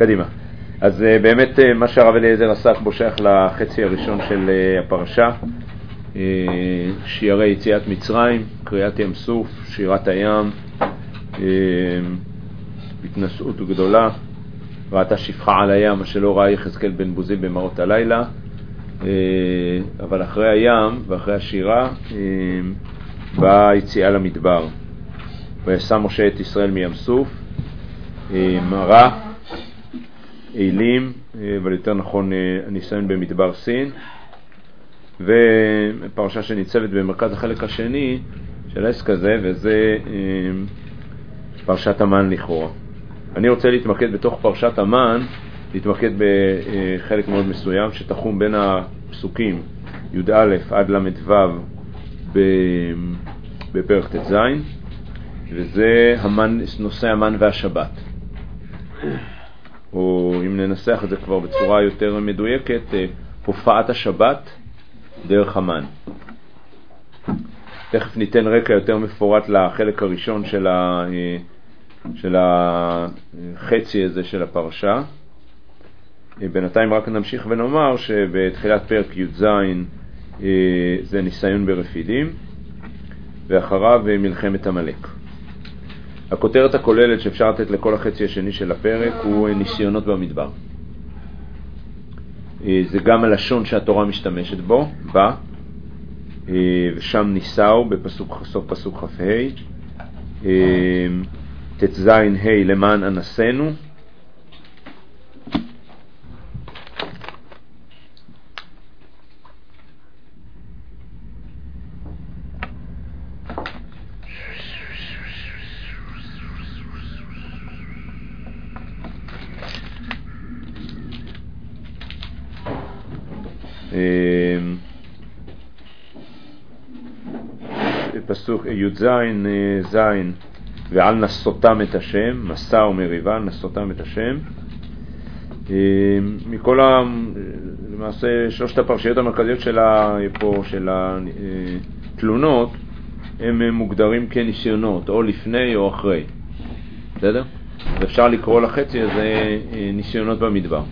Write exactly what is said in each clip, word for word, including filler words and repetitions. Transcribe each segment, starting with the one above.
קדימה. אז באמת מה שהרב אליעזר עסק בו שייך לחצי הראשון של הפרשה, שיערי יציאת מצרים, קריאת ים סוף, שירת הים, התנשאות גדולה, ראתה שפחה על הים, מה שלא ראה יחזקאל בן בוזי במראות הלילה. אבל אחרי הים ואחרי השירה באה יציאה למדבר, וישא משה את ישראל מים סוף, מראה, אילים, אבל יותר נכון הניסיון במדבר סין, ופרשה שניצבת במרכז החלק השני של העסק הזה, וזה פרשת המן לכאורה. אני רוצה להתמקד בתוך פרשת המן, להתמקד בחלק מאוד מסוים שתחום בין הפסוקים י"א עד ל"ו בפרק ט"ז, וזה המן, נושא המן והשבת, או אם ננסח את זה כבר בצורה יותר מדויקת, הופעת השבת דרך המן. תכף ניתן רקע יותר מפורט לחלק הראשון של ה של החצי הזה של הפרשה. בינתיים רק נמשיך ונאמר שבתחילת פרק י"ז זה ניסיון ברפידים, ואחריו מלחמת עמלק. הכותרת הכוללת שאפשר לתת לכל החצי השני של הפרק הוא ניסיונות במדבר. זה גם הלשון שהתורה משתמשת בו, בה, ושם ניסאו בפסוק, סוף פסוק כ"ה, תז ה' למען אנסנו, פסוק י"ז ז' ועל נסותם את השם, מסע ומריבה, נסותם את השם. מכל ה... למעשה שלושת הפרשיות המרכזיות של ה... פה, של התלונות, הם מוגדרים כניסיונות, או לפני או אחרי. בסדר? ואפשר לקרוא לחצי הזה ניסיונות במדבר.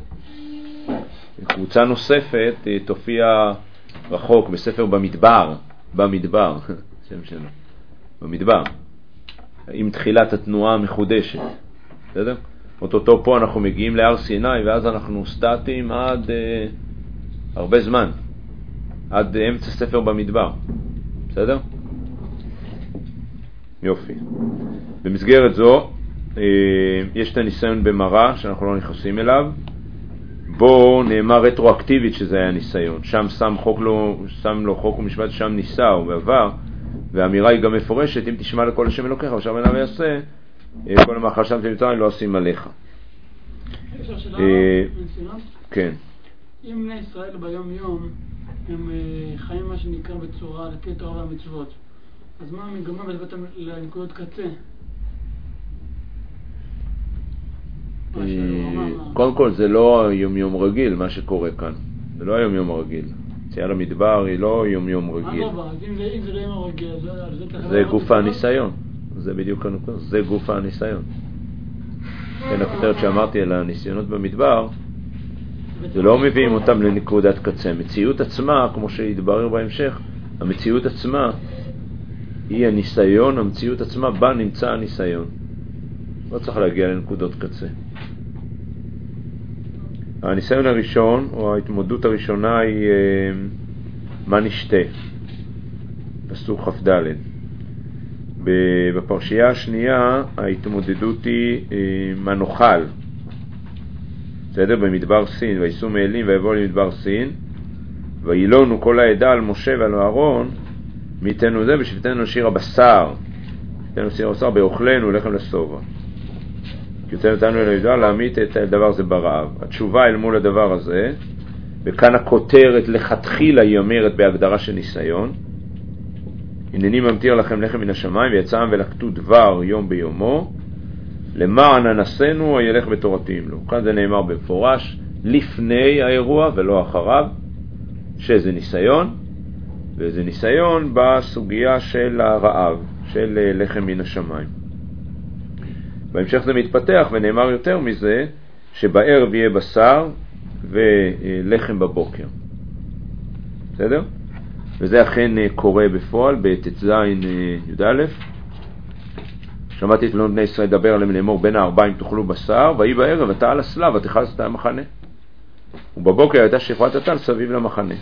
קבוצה נוספת תופיע רחוק בספר במדבר, במדבר, שם שלו, במדבר, עם תחילת התנועה המחודשת. בסדר? אותו פה אנחנו מגיעים להר סיני, ואז אנחנו סטטים עד אה, הרבה זמן, עד אמצע ספר במדבר. בסדר? יופי. במסגרת זו אה, יש את הניסיון במראה שאנחנו לא נכנסים אליו. בו נאמר רטרואקטיבית שזה היה ניסיון, שם שם, חוק לו, שם לו חוק ומשפט, שם ניסה ובעבר, והאמירה היא גם מפורשת, אם תשמע לכל השם אלוקיך ושם אליו יעשה, כל המאכל שם תמצא לא עושים עליך. אפשר שאלה מנסיונות? כן. אם בני ישראל ביום יום הם חיים מה שנקרא בצורה לפי תורה והמצוות, אז מה המגמה בלבד לנקודות קצה? קודם כל זה לא יום יום רגיל מה שקורה כאן, זה לא יום יום רגיל. יציאה למדבר היא לא יום יום רגיל, אם זה לא יום רגיל זה גוף הניסיון, זה בדיוק הנקודה, זה גוף הניסיון. כן, הכותרת שאמרתי על הניסיונות במדבר, זה לא מביאים אותם לנקודת קצה. המציאות עצמה, כמו שהתברר בהמשך, המציאות עצמה היא הניסיון, המציאות עצמה בה נמצא הניסיון, לא צריך להגיע לנקודות קצה. הניסיון הראשון, או ההתמודדות הראשונה, היא מה נשתה, פסוק כ"ד. בפרשייה השנייה ההתמודדות היא מה נאכל. בסדר? במדבר סין, ויסעו מאלים ויבואו למדבר סין, וילונו כל העדה על משה ועל אהרון, מיתנו זה בשבתנו שיר הבשר, תנו שיר הבשר באוכלנו לחם לשובע. כי יוצא נתנו אל הידע להמית את הדבר הזה ברעב. התשובה אל מול הדבר הזה, וכאן הכותרת לכתחילה היא אומרת בהגדרה של ניסיון, הנני ממתיר לכם לחם מן השמיים ויצאם ולקטו דבר יום ביומו, למען אנסנו הילך בתורתי ימלו. כאן זה נאמר במפורש לפני האירוע ולא אחריו, שזה ניסיון, וזה ניסיון בסוגיה של הרעב, של לחם מן השמיים. בהמשך זה מתפתח ונאמר יותר מזה, שבערב יהיה בשר ולחם בבוקר. בסדר? וזה אכן קורה בפועל בט"ז י"א. שמעתי את בני ישראל לדבר עליהם לאמור בין הארבעים תאכלו בשר, ויהי בערב אתה על הסלב ותכלת את המחנה. ובבוקר הייתה שפרת הטל סביב למחנה.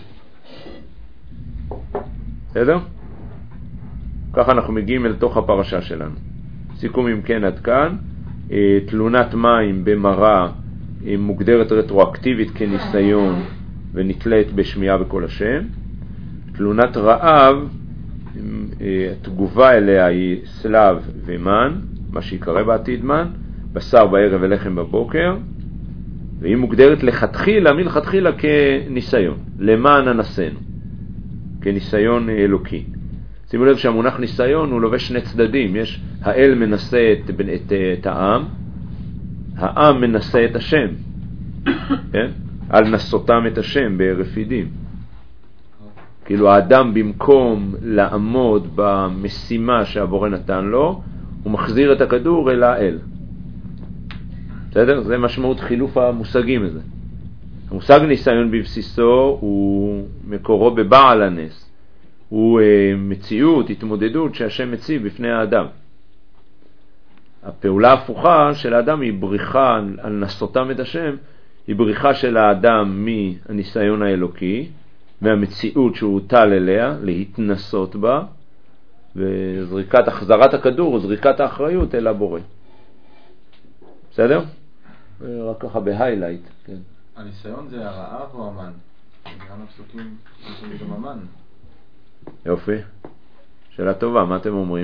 בסדר? ככה אנחנו מגיעים אל תוך הפרשה שלנו. סיכום אם כן עד כאן. תלונת מים במראה מוגדרת רטרואקטיבית כניסיון ונתלית בשמיעה בקול השם. תלונת רעב, התגובה אליה היא סלב ומן, מה שיקרא בעתיד מן, בשר בערב ולחם בבוקר, והיא מוגדרת לכתחילה, מלכתחילה כניסיון, למען אנסנו, כניסיון אלוקי. שימו לב שהמונח ניסיון הוא לובש שני צדדים, יש האל מנסה את, את, את העם, העם מנסה את השם, כן? על נסותם את השם ברפידים. כאילו האדם במקום לעמוד במשימה שהבורא נתן לו, הוא מחזיר את הכדור אל האל. בסדר? זה משמעות חילוף המושגים הזה. המושג ניסיון בבסיסו הוא מקורו בבעל הנס. הוא מציאות, התמודדות שהשם מציב בפני האדם. הפעולה ההפוכה של האדם היא בריחה על נסותם את השם, היא בריחה של האדם מהניסיון האלוקי, מהמציאות שהוא הוטל אליה, להתנסות בה, וזריקת, החזרת הכדור, זריקת האחריות אל הבורא. בסדר? רק ככה בהיילייט. כן. הניסיון זה הרעב או המן? גם הפסוקים יש גם המן. יופי. שאלה טובה, מה אתם אומרים?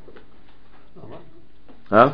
אה?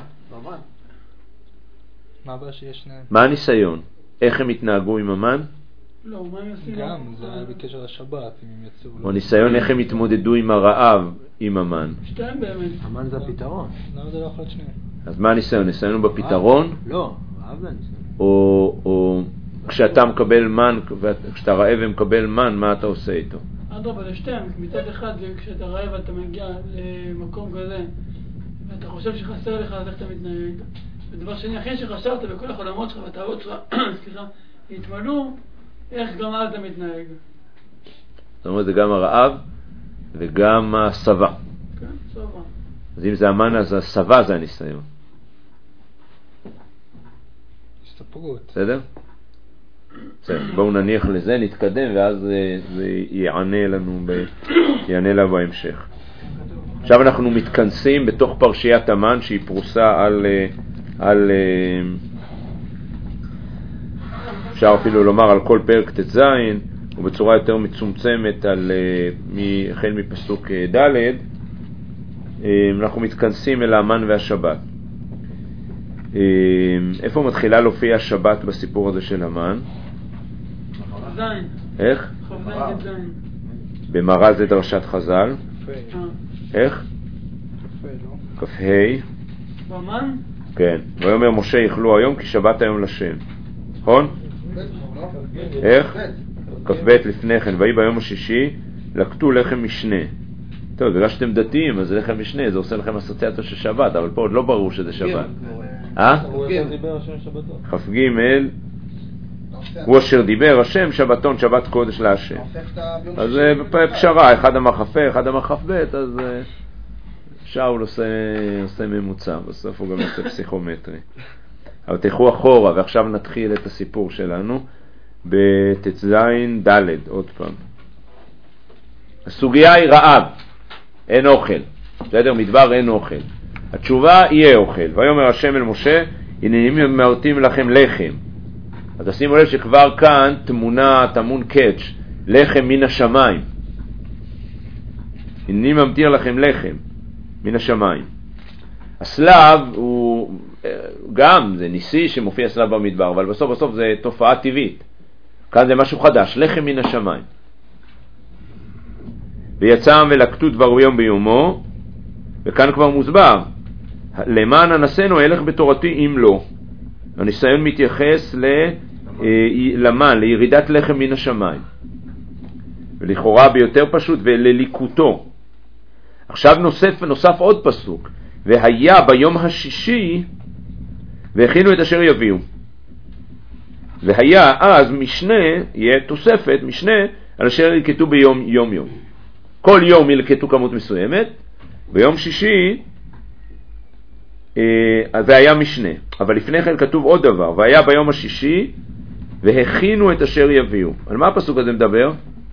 מה הבא שיש שניים? מה הניסיון? איך הם התנהגו עם המן? לא, מה הם עושים? גם, זה היה בקשר לשבת, אם הם יצאו. או ניסיון איך הם התמודדו עם הרעב עם המן. שתיים באמת. המן זה הפתרון. למה זה לא יכול להיות שניהם? אז מה הניסיון? ניסיון הוא בפתרון? לא, רעב זה הניסיון. או כשאתה מקבל מן, כשאתה רעב ומקבל מן, מה אתה עושה איתו? אדרבה, לשתיים. מצד אחד, כשאתה רעב ואתה מגיע למקום כזה, ואתה חושב שחסר לך, אז איך אתה מתנהג? ודבר שני, אחרי שחשבת בכל החולמות שלך והתאוות שלך, סליחה, התמלאו, איך גם אז אתה מתנהג? זאת אומרת, זה גם הרעב וגם הסבה. כן, סבא. אז אם זה המן, אז הסבה זה הניסיון. הסתפרות. בסדר? בסדר, בואו נניח לזה, נתקדם, ואז זה יענה לנו, ב... יענה לה בהמשך. עכשיו אנחנו מתכנסים בתוך פרשיית המן, שהיא פרוסה על... על אפשר אפילו לומר על כל פרק ט"ז, ובצורה יותר מצומצמת על החל מפסוק ד'. אנחנו מתכנסים אל המן והשבת. איפה מתחילה להופיע השבת בסיפור הזה של המן? חזן. איך? חזן ט"ז. במראה זה דרשת חז"ל. איך? כ"ה. במן? כן. ויאמר משה יאכלו היום כי שבת היום לשם. נכון? איך? כ"ב לפני כן. ויהי ביום השישי לקטו לחם משנה. טוב, בגלל שאתם דתיים, אז לחם משנה, זה עושה לכם אסוציאציה של שבת, אבל פה עוד לא ברור שזה שבת. אה? כ"ג הוא אשר דיבר השם שבתון שבת קודש להשם. אז זה פשרה, אחד אמר כ"ה, אחד אמר כ"ב, אז שאול עושה, עושה ממוצע, בסוף הוא גם עושה פסיכומטרי. אבל תלכו אחורה, ועכשיו נתחיל את הסיפור שלנו בט"ז ד' עוד פעם. הסוגיה היא רעב, אין אוכל. בסדר? מדבר אין אוכל. התשובה יהיה אוכל. ויאמר השם אל משה, הנני ממרתים לכם לחם. אז תשימו לב שכבר כאן תמונה, תמון קאץ', לחם מן השמיים. הנני ממתיר לכם לחם מן השמיים. הסלב הוא גם, זה ניסי שמופיע סלב במדבר, אבל בסוף בסוף זה תופעה טבעית. כאן זה משהו חדש, לחם מן השמיים. ויצאם ולקטו דבר ביום ביומו, וכאן כבר מוסבר, למען אנסנו הלך בתורתי אם לא. הניסיון מתייחס ל, למן, לירידת לחם מן השמיים. ולכאורה ביותר פשוט, ולליקוטו. עכשיו נוסף, נוסף עוד פסוק, והיה ביום השישי, והכינו את אשר יביאו. והיה אז משנה, יהיה תוספת, משנה, על אשר ילקטו ביום יום יום. כל יום ילקטו כמות מסוימת, ביום שישי, אז זה היה משנה. אבל לפני כן כתוב עוד דבר, והיה ביום השישי, והכינו את אשר יביאו. על מה הפסוק הזה מדבר?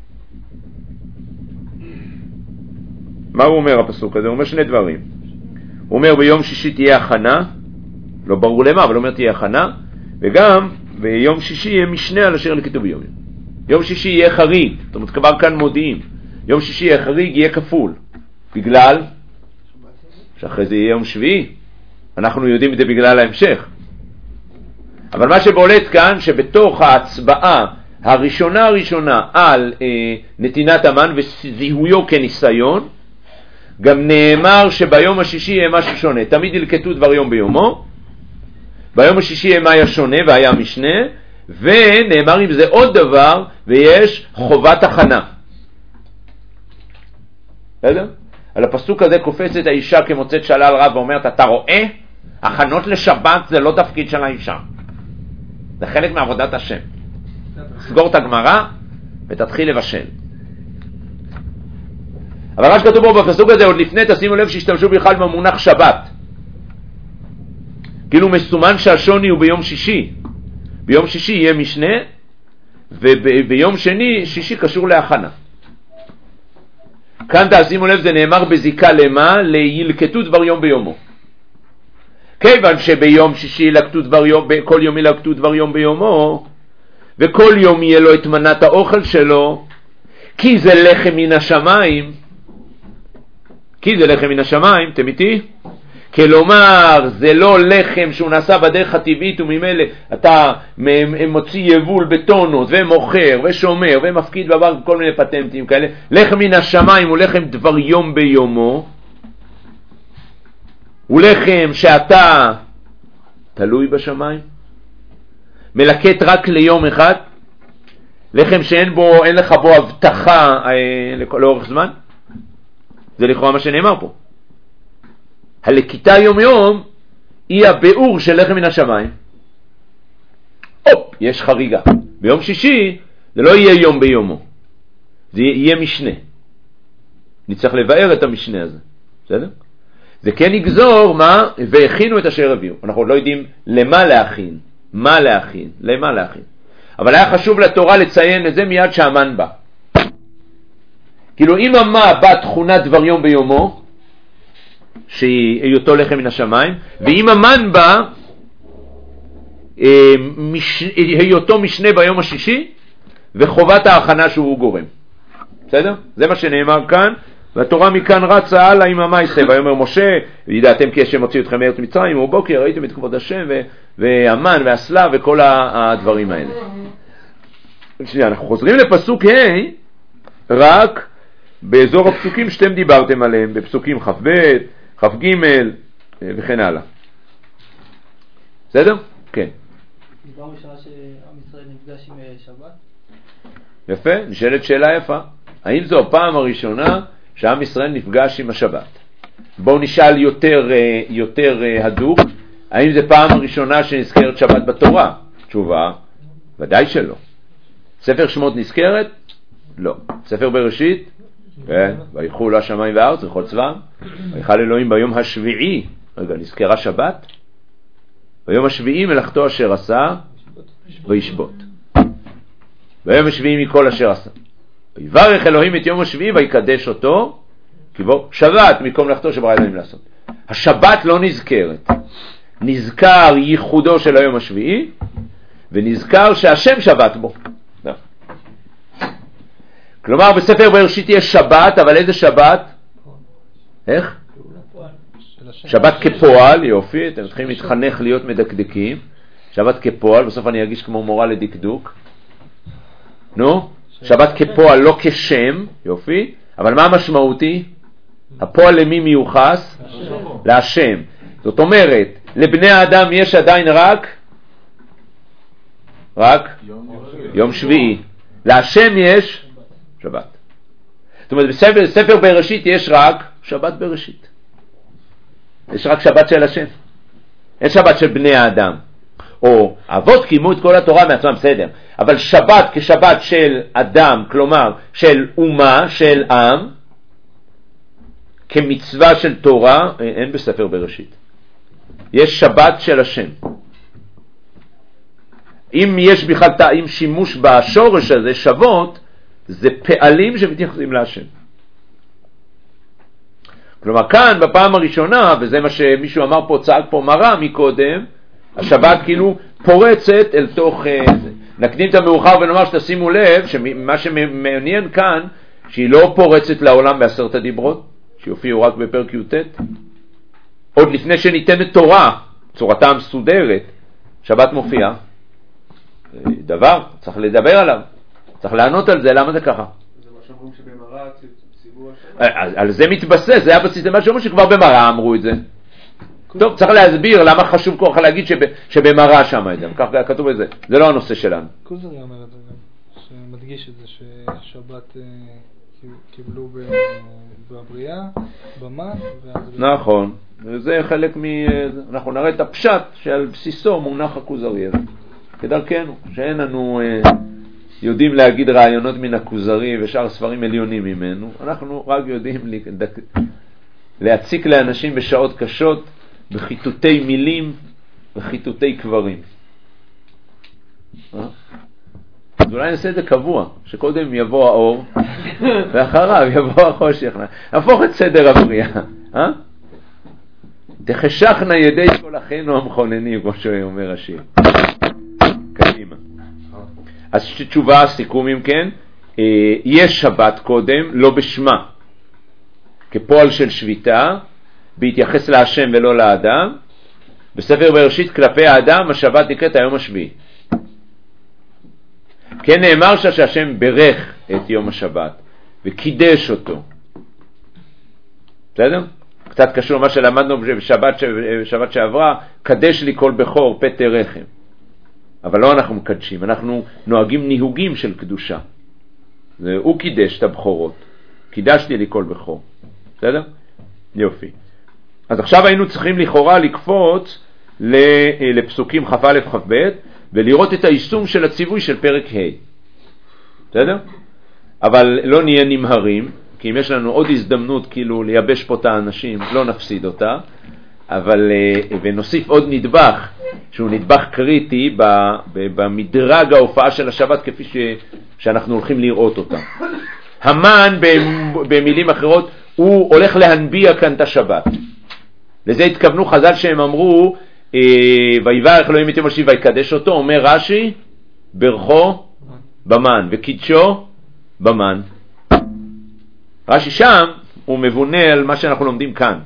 מה הוא אומר הפסוק הזה? הוא אומר שני דברים. הוא אומר ביום שישי תהיה הכנה, לא ברור למה, אבל הוא אומר תהיה הכנה, וגם ביום שישי יהיה משנה על אשר ילקטו ביום יום. יום שישי יהיה חריג, זאת אומרת כבר כאן מודיעים. יום שישי יהיה חריג, יהיה כפול. בגלל שאחרי זה יהיה יום שביעי. אנחנו יודעים את זה בגלל ההמשך. אבל מה שבולט כאן, שבתוך ההצבעה הראשונה הראשונה על אה, נתינת המן וזיהויו כניסיון, גם נאמר שביום השישי יהיה משהו שונה. תמיד ילקטו דבר יום ביומו. ביום השישי יהיה מה היה שונה והיה משנה, ונאמר עם זה עוד דבר, ויש חובת הכנה. בסדר? על הפסוק הזה קופצת האישה כמוצאת שלל רב ואומרת, אתה רואה? הכנות לשבת זה לא תפקיד של האישה. זה חלק מעבודת השם. סגור את הגמרא ותתחיל לבשל. אבל מה שכתוב בו בפסוק הזה, עוד לפני תשימו לב שהשתמשו בכלל במונח שבת. כאילו מסומן שהשוני הוא ביום שישי. ביום שישי יהיה משנה, וביום שני, שישי קשור להכנה. כאן תשימו לב, זה נאמר בזיקה למה? לילקטו דבר יום ביומו. כיוון שביום שישי ילקטו דבר יום, כל יום ילקטו דבר יום ביומו, וכל יום יהיה לו את מנת האוכל שלו, כי זה לחם מן השמיים, כי זה לחם מן השמיים, אתם איתי? כלומר, זה לא לחם שהוא נעשה בדרך הטבעית, וממילא אתה מוציא יבול בטונות, ומוכר, ושומר, ומפקיד בבנק כל מיני פטנטים כאלה. לחם מן השמיים הוא לחם דבר יום ביומו, הוא לחם שאתה תלוי בשמיים, מלקט רק ליום אחד, לחם שאין בו, אין לך בו הבטחה אה, לאורך זמן. זה לכאורה מה שנאמר פה. הלקיטה יום יום היא הביאור של לחם מן השמיים. אופ, יש חריגה. ביום שישי זה לא יהיה יום ביומו, זה יהיה משנה. נצטרך לבאר את המשנה הזה. בסדר? זה כן יגזור מה, והכינו את אשר הביאו. אנחנו עוד לא יודעים למה להכין, מה להכין, למה להכין. אבל היה חשוב לתורה לציין את זה מיד שהמן בא. כאילו אם המה בא תכונת דבר יום ביומו, שהיא היותו לחם מן השמיים, ואם המן בא מש... היותו משנה ביום השישי, וחובת ההכנה שהוא גורם. בסדר? זה מה שנאמר כאן, והתורה מכאן רצה הלאה עם המייסה, ויאמר משה, וידעתם כי השם הוציא אתכם מארץ מצרים, ובוקר ראיתם את כבוד השם, ו... והמן והסלב וכל הדברים האלה. שנייה, אנחנו חוזרים לפסוק ה' רק באזור הפסוקים שאתם דיברתם עליהם, בפסוקים כ"ב, כ"ג וכן הלאה. בסדר? כן. פעם ראשונה שעם ישראל נפגש עם שבת? יפה, נשאלת שאלה יפה. האם זו הפעם הראשונה שעם ישראל נפגש עם השבת? בואו נשאל יותר, יותר הדוק, האם זו פעם הראשונה שנזכרת שבת בתורה? תשובה, ודאי שלא. ספר שמות נזכרת? לא. ספר בראשית? כן, ויחו לו השמיים והארץ וכל צבאם, ויחל אלוהים ביום השביעי, רגע, נזכרה שבת? ביום השביעי מלאכתו אשר עשה, וישבות. ביום השביעי מכל אשר עשה. ויברך אלוהים את יום השביעי ויקדש אותו, כי בו שבת מכל מלאכתו שברא אלוהים לעשות. השבת לא נזכרת. נזכר ייחודו של היום השביעי, ונזכר שהשם שבת בו. כלומר, בספר בראשית יש שבת, אבל איזה שבת? איך? שבת כפועל, יופי, אתם צריכים להתחנך להיות מדקדקים. שבת כפועל, בסוף אני אגיש כמו מורה לדקדוק. נו? שבת כפועל, לא כשם, יופי. אבל מה המשמעותי? הפועל למי מיוחס? להשם. זאת אומרת, לבני האדם יש עדיין רק? רק? יום שביעי. להשם יש? שבת. זאת אומרת, בספר, בספר בראשית יש רק שבת בראשית. יש רק שבת של השם. אין שבת של בני האדם. או אבות קיימו את כל התורה מעצמם, בסדר, אבל שבת כשבת של אדם, כלומר של אומה, של עם, כמצווה של תורה, אין בספר בראשית. יש שבת של השם. אם יש בכלל אם שימוש בשורש הזה, שבות, זה פעלים שמתייחסים להשם. כלומר כאן בפעם הראשונה, וזה מה שמישהו אמר פה, צעק פה מראה מקודם, השבת כאילו פורצת אל תוך זה. נקדים את המאוחר ונאמר שתשימו לב שמה שמעניין כאן, שהיא לא פורצת לעולם בעשרת הדיברות, שיופיעו רק בפרק י"ט, עוד לפני שניתנת תורה, צורתה המסודרת, שבת מופיעה, דבר, צריך לדבר עליו, צריך לענות על זה, למה זה ככה? זה מה שאומרים שבמראה ציוו השבת. על זה מתבסס, זה היה בסיס למה שאומרים שכבר במראה אמרו את זה. טוב, צריך להסביר למה חשוב כל כך להגיד שבמראה שם את זה, כך כתוב את זה, זה לא הנושא שלנו. כוזרי אומר את זה גם, שמדגיש את זה ששבת קיבלו בבריאה, במן, נכון, וזה חלק מ... אנחנו נראה את הפשט שעל בסיסו מונח הכוזרי הזה, כדרכנו, שאין לנו יודעים להגיד רעיונות מן הכוזרי ושאר ספרים עליונים ממנו, אנחנו רק יודעים להציק לאנשים בשעות קשות, בחיתותי מילים וחיתותי קברים. אז אולי נעשה את זה קבוע, שקודם יבוא האור ואחריו יבוא החושך. נהפוך את סדר הבריאה. אה? תחשכנה ידי כל אחינו המכוננים, כמו שאומר השיר. קדימה. אז תשובה, סיכום אם כן, יש שבת קודם, לא בשמה, כפועל של שביתה, בהתייחס להשם ולא לאדם. בספר בראשית כלפי האדם השבת נקראת היום השביעי. כן נאמר שהשם ברך את יום השבת וקידש אותו. בסדר? קצת קשור מה שלמדנו בשבת, בשבת שעברה, קדש לי כל בכור פטר רחם. אבל לא אנחנו מקדשים, אנחנו נוהגים ניהוגים של קדושה. הוא קידש את הבכורות. קידשתי לי כל בכור. בסדר? יופי. אז עכשיו היינו צריכים לכאורה לקפוץ לפסוקים כ"א כ"ב ולראות את היישום של הציווי של פרק ה'. בסדר? אבל לא נהיה נמהרים, כי אם יש לנו עוד הזדמנות כאילו לייבש פה את האנשים, לא נפסיד אותה, אבל ונוסיף עוד נדבך, שהוא נדבך קריטי במדרג ההופעה של השבת כפי ש, שאנחנו הולכים לראות אותה. המן במילים אחרות הוא הולך להנביע כאן את השבת. לזה התכוונו חז"ל שהם אמרו ויברך אלוהים את יום השביעי ויקדש אותו, אומר רש"י ברכו במן וקידשו במן. רש"י שם הוא מבונה על מה שאנחנו לומדים כאן.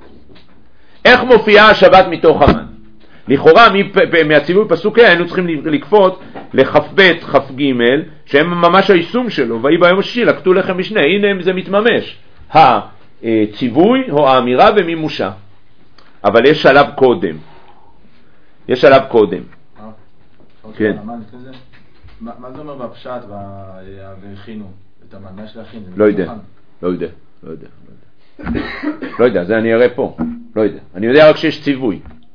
איך מופיעה השבת מתוך המן? לכאורה מהציווי פסוק ה' היינו צריכים לקפוץ לכ"ב כ"ג שהם ממש היישום שלו, ויהי ביום השישי לקטו לחם משנה. הנה זה מתממש, הציווי או האמירה ומימושה. אבל יש שלב קודם, יש שלב קודם. כן. מה זה אומר בפשט והכינו את המן? מה יש להכין? לא יודע, לא יודע, לא יודע. לא יודע, זה אני אראה פה, לא יודע. אני יודע רק שיש ציווי.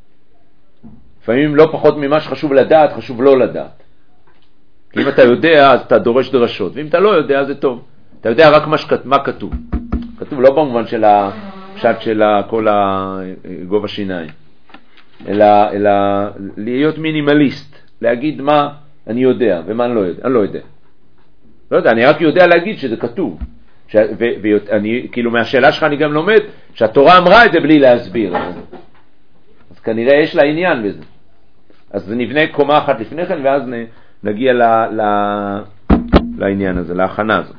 לפעמים לא פחות ממה שחשוב לדעת, חשוב לא לדעת. כי אם אתה יודע, אז אתה דורש דרשות, ואם אתה לא יודע, זה טוב. אתה יודע רק מה, שכת, מה כתוב. כתוב לא במובן של הפשט של כל הגובה שיניים, אלא, אלא להיות מינימליסט, להגיד מה אני יודע ומה אני לא יודע. אני לא יודע. לא יודע, אני רק יודע להגיד שזה כתוב. ש... ו... ואני, כאילו מהשאלה שלך אני גם לומד שהתורה אמרה את זה בלי להסביר. אז כנראה יש לה עניין בזה. אז נבנה קומה אחת לפני כן ואז נ... נגיע ל... ל... לעניין הזה, להכנה הזאת.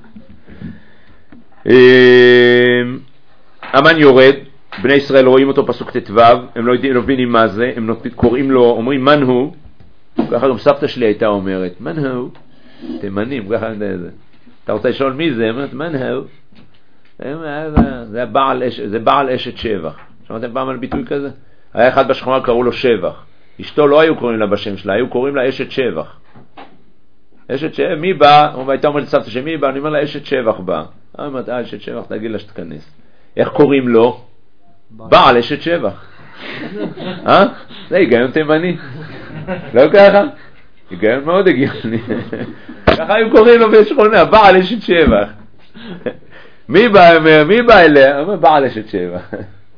המן יורד, בני ישראל רואים אותו פסוק תתוו, הם לא יודעים, לא מבינים מה זה, הם קוראים לו, אומרים מן הוא, ככה גם סבתא שלי הייתה אומרת, מן הוא, תימנים, ככה זה. אתה רוצה לשאול מי זה? אומרת, מן הוא? זה בעל, זה בעל אשת שבח. שמעתם פעם על ביטוי כזה? היה אחד בשכונה קראו לו שבח. אשתו לא היו קוראים לה בשם שלה, היו קוראים לה אשת שבח. אשת שבח, מי בא? הייתה אומרת לסבתא שמי בא? אני אומר לה אשת שבח בא. אני אומרת, אה, אשת שבח, תגיד לה שתכנס. איך קוראים לו? בעל אשת שבח. אה? זה היגיון תימני. לא ככה? היגיון מאוד הגיוני. ככה היו קוראים לו בשכונה, בעל אשת שבח. מי בא אליה? בעל אשת שבח.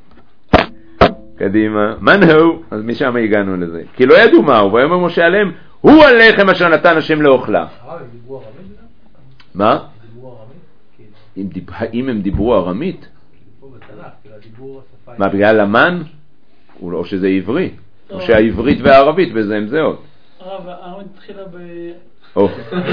קדימה. מן הוא? אז משם הגענו לזה. כי לא ידעו מהו, ויאמר משה עליהם, הוא הלחם אשר נתן השם לאוכלה. מה? האם הם דיברו ארמית? מה, בגלל המן? או שזה עברי? או שהעברית והערבית בזה הם זהות? הרב, הארמית התחילה ב... או.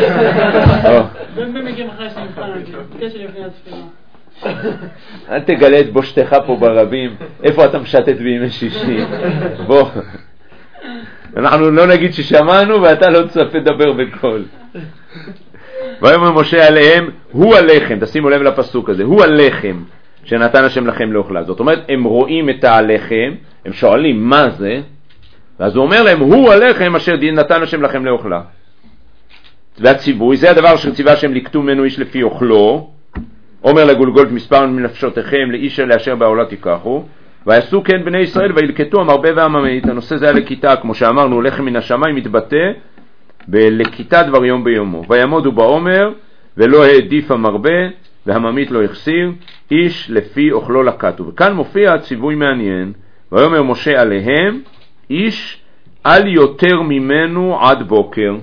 במקרים אחרי שנבחן, בקשר לפני הספירה. אל תגלה את בושתך פה ברבים. איפה אתה משתת בימי שישי? בוא. אנחנו לא נגיד ששמענו ואתה לא צריך לדבר בקול. ויאמר משה עליהם, הוא הלחם, תשימו לב לפסוק הזה, הוא הלחם שנתן השם לכם לאוכלה. זאת אומרת, הם רואים את הלחם, הם שואלים מה זה, ואז הוא אומר להם, הוא הלחם אשר נתן השם לכם לאוכלה. והציווי, זה הדבר שציווה השם לקטו ממנו איש לפי אוכלו, אומר לגולגולת מספר מנפשותיכם לאיש לאשר בעולה תיקחו, ויעשו כן בני ישראל וילקטו המרבה והממית. הנושא זה הלקיטה, כמו שאמרנו, לחם מן השמיים מתבטא בלקיטה דבר יום ביומו. ויעמודו בעומר ולא העדיף המרבה והממית לא החסיר, איש לפי אוכלו לקטו. וכאן מופיע ציווי מעניין, ויאמר משה עליהם, איש אל יותר ממנו עד בוקר.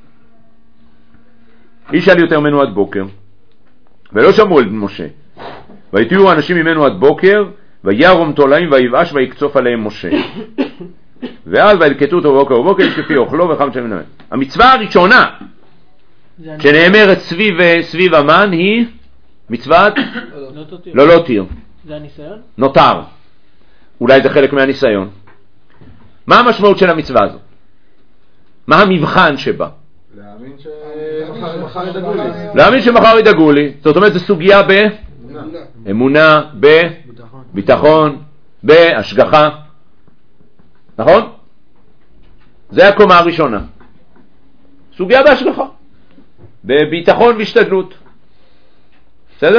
איש אל יותר ממנו עד בוקר. ולא שמעו אל משה. ויתירו אנשים ממנו עד בוקר, וירום תולעים ויבאש ויקצוף עליהם משה. ואז וילקטו אותו בבוקר ובוקר, איש לפי אוכלו וחם שם מנהל. המצווה הראשונה שנאמרת סביב, סביב המן היא מצוות לא לא תיר. זה הניסיון? נותר. אולי זה חלק מהניסיון. מה המשמעות של המצווה הזו? מה המבחן שבה? להאמין שמחר ידאגו לי. להאמין שמחר ידאגו לי. זאת אומרת, זו סוגיה באמונה, בביטחון, בהשגחה. נכון? זה הקומה הראשונה. סוגיה בהשגחה. בביטחון והשתדלות. בסדר?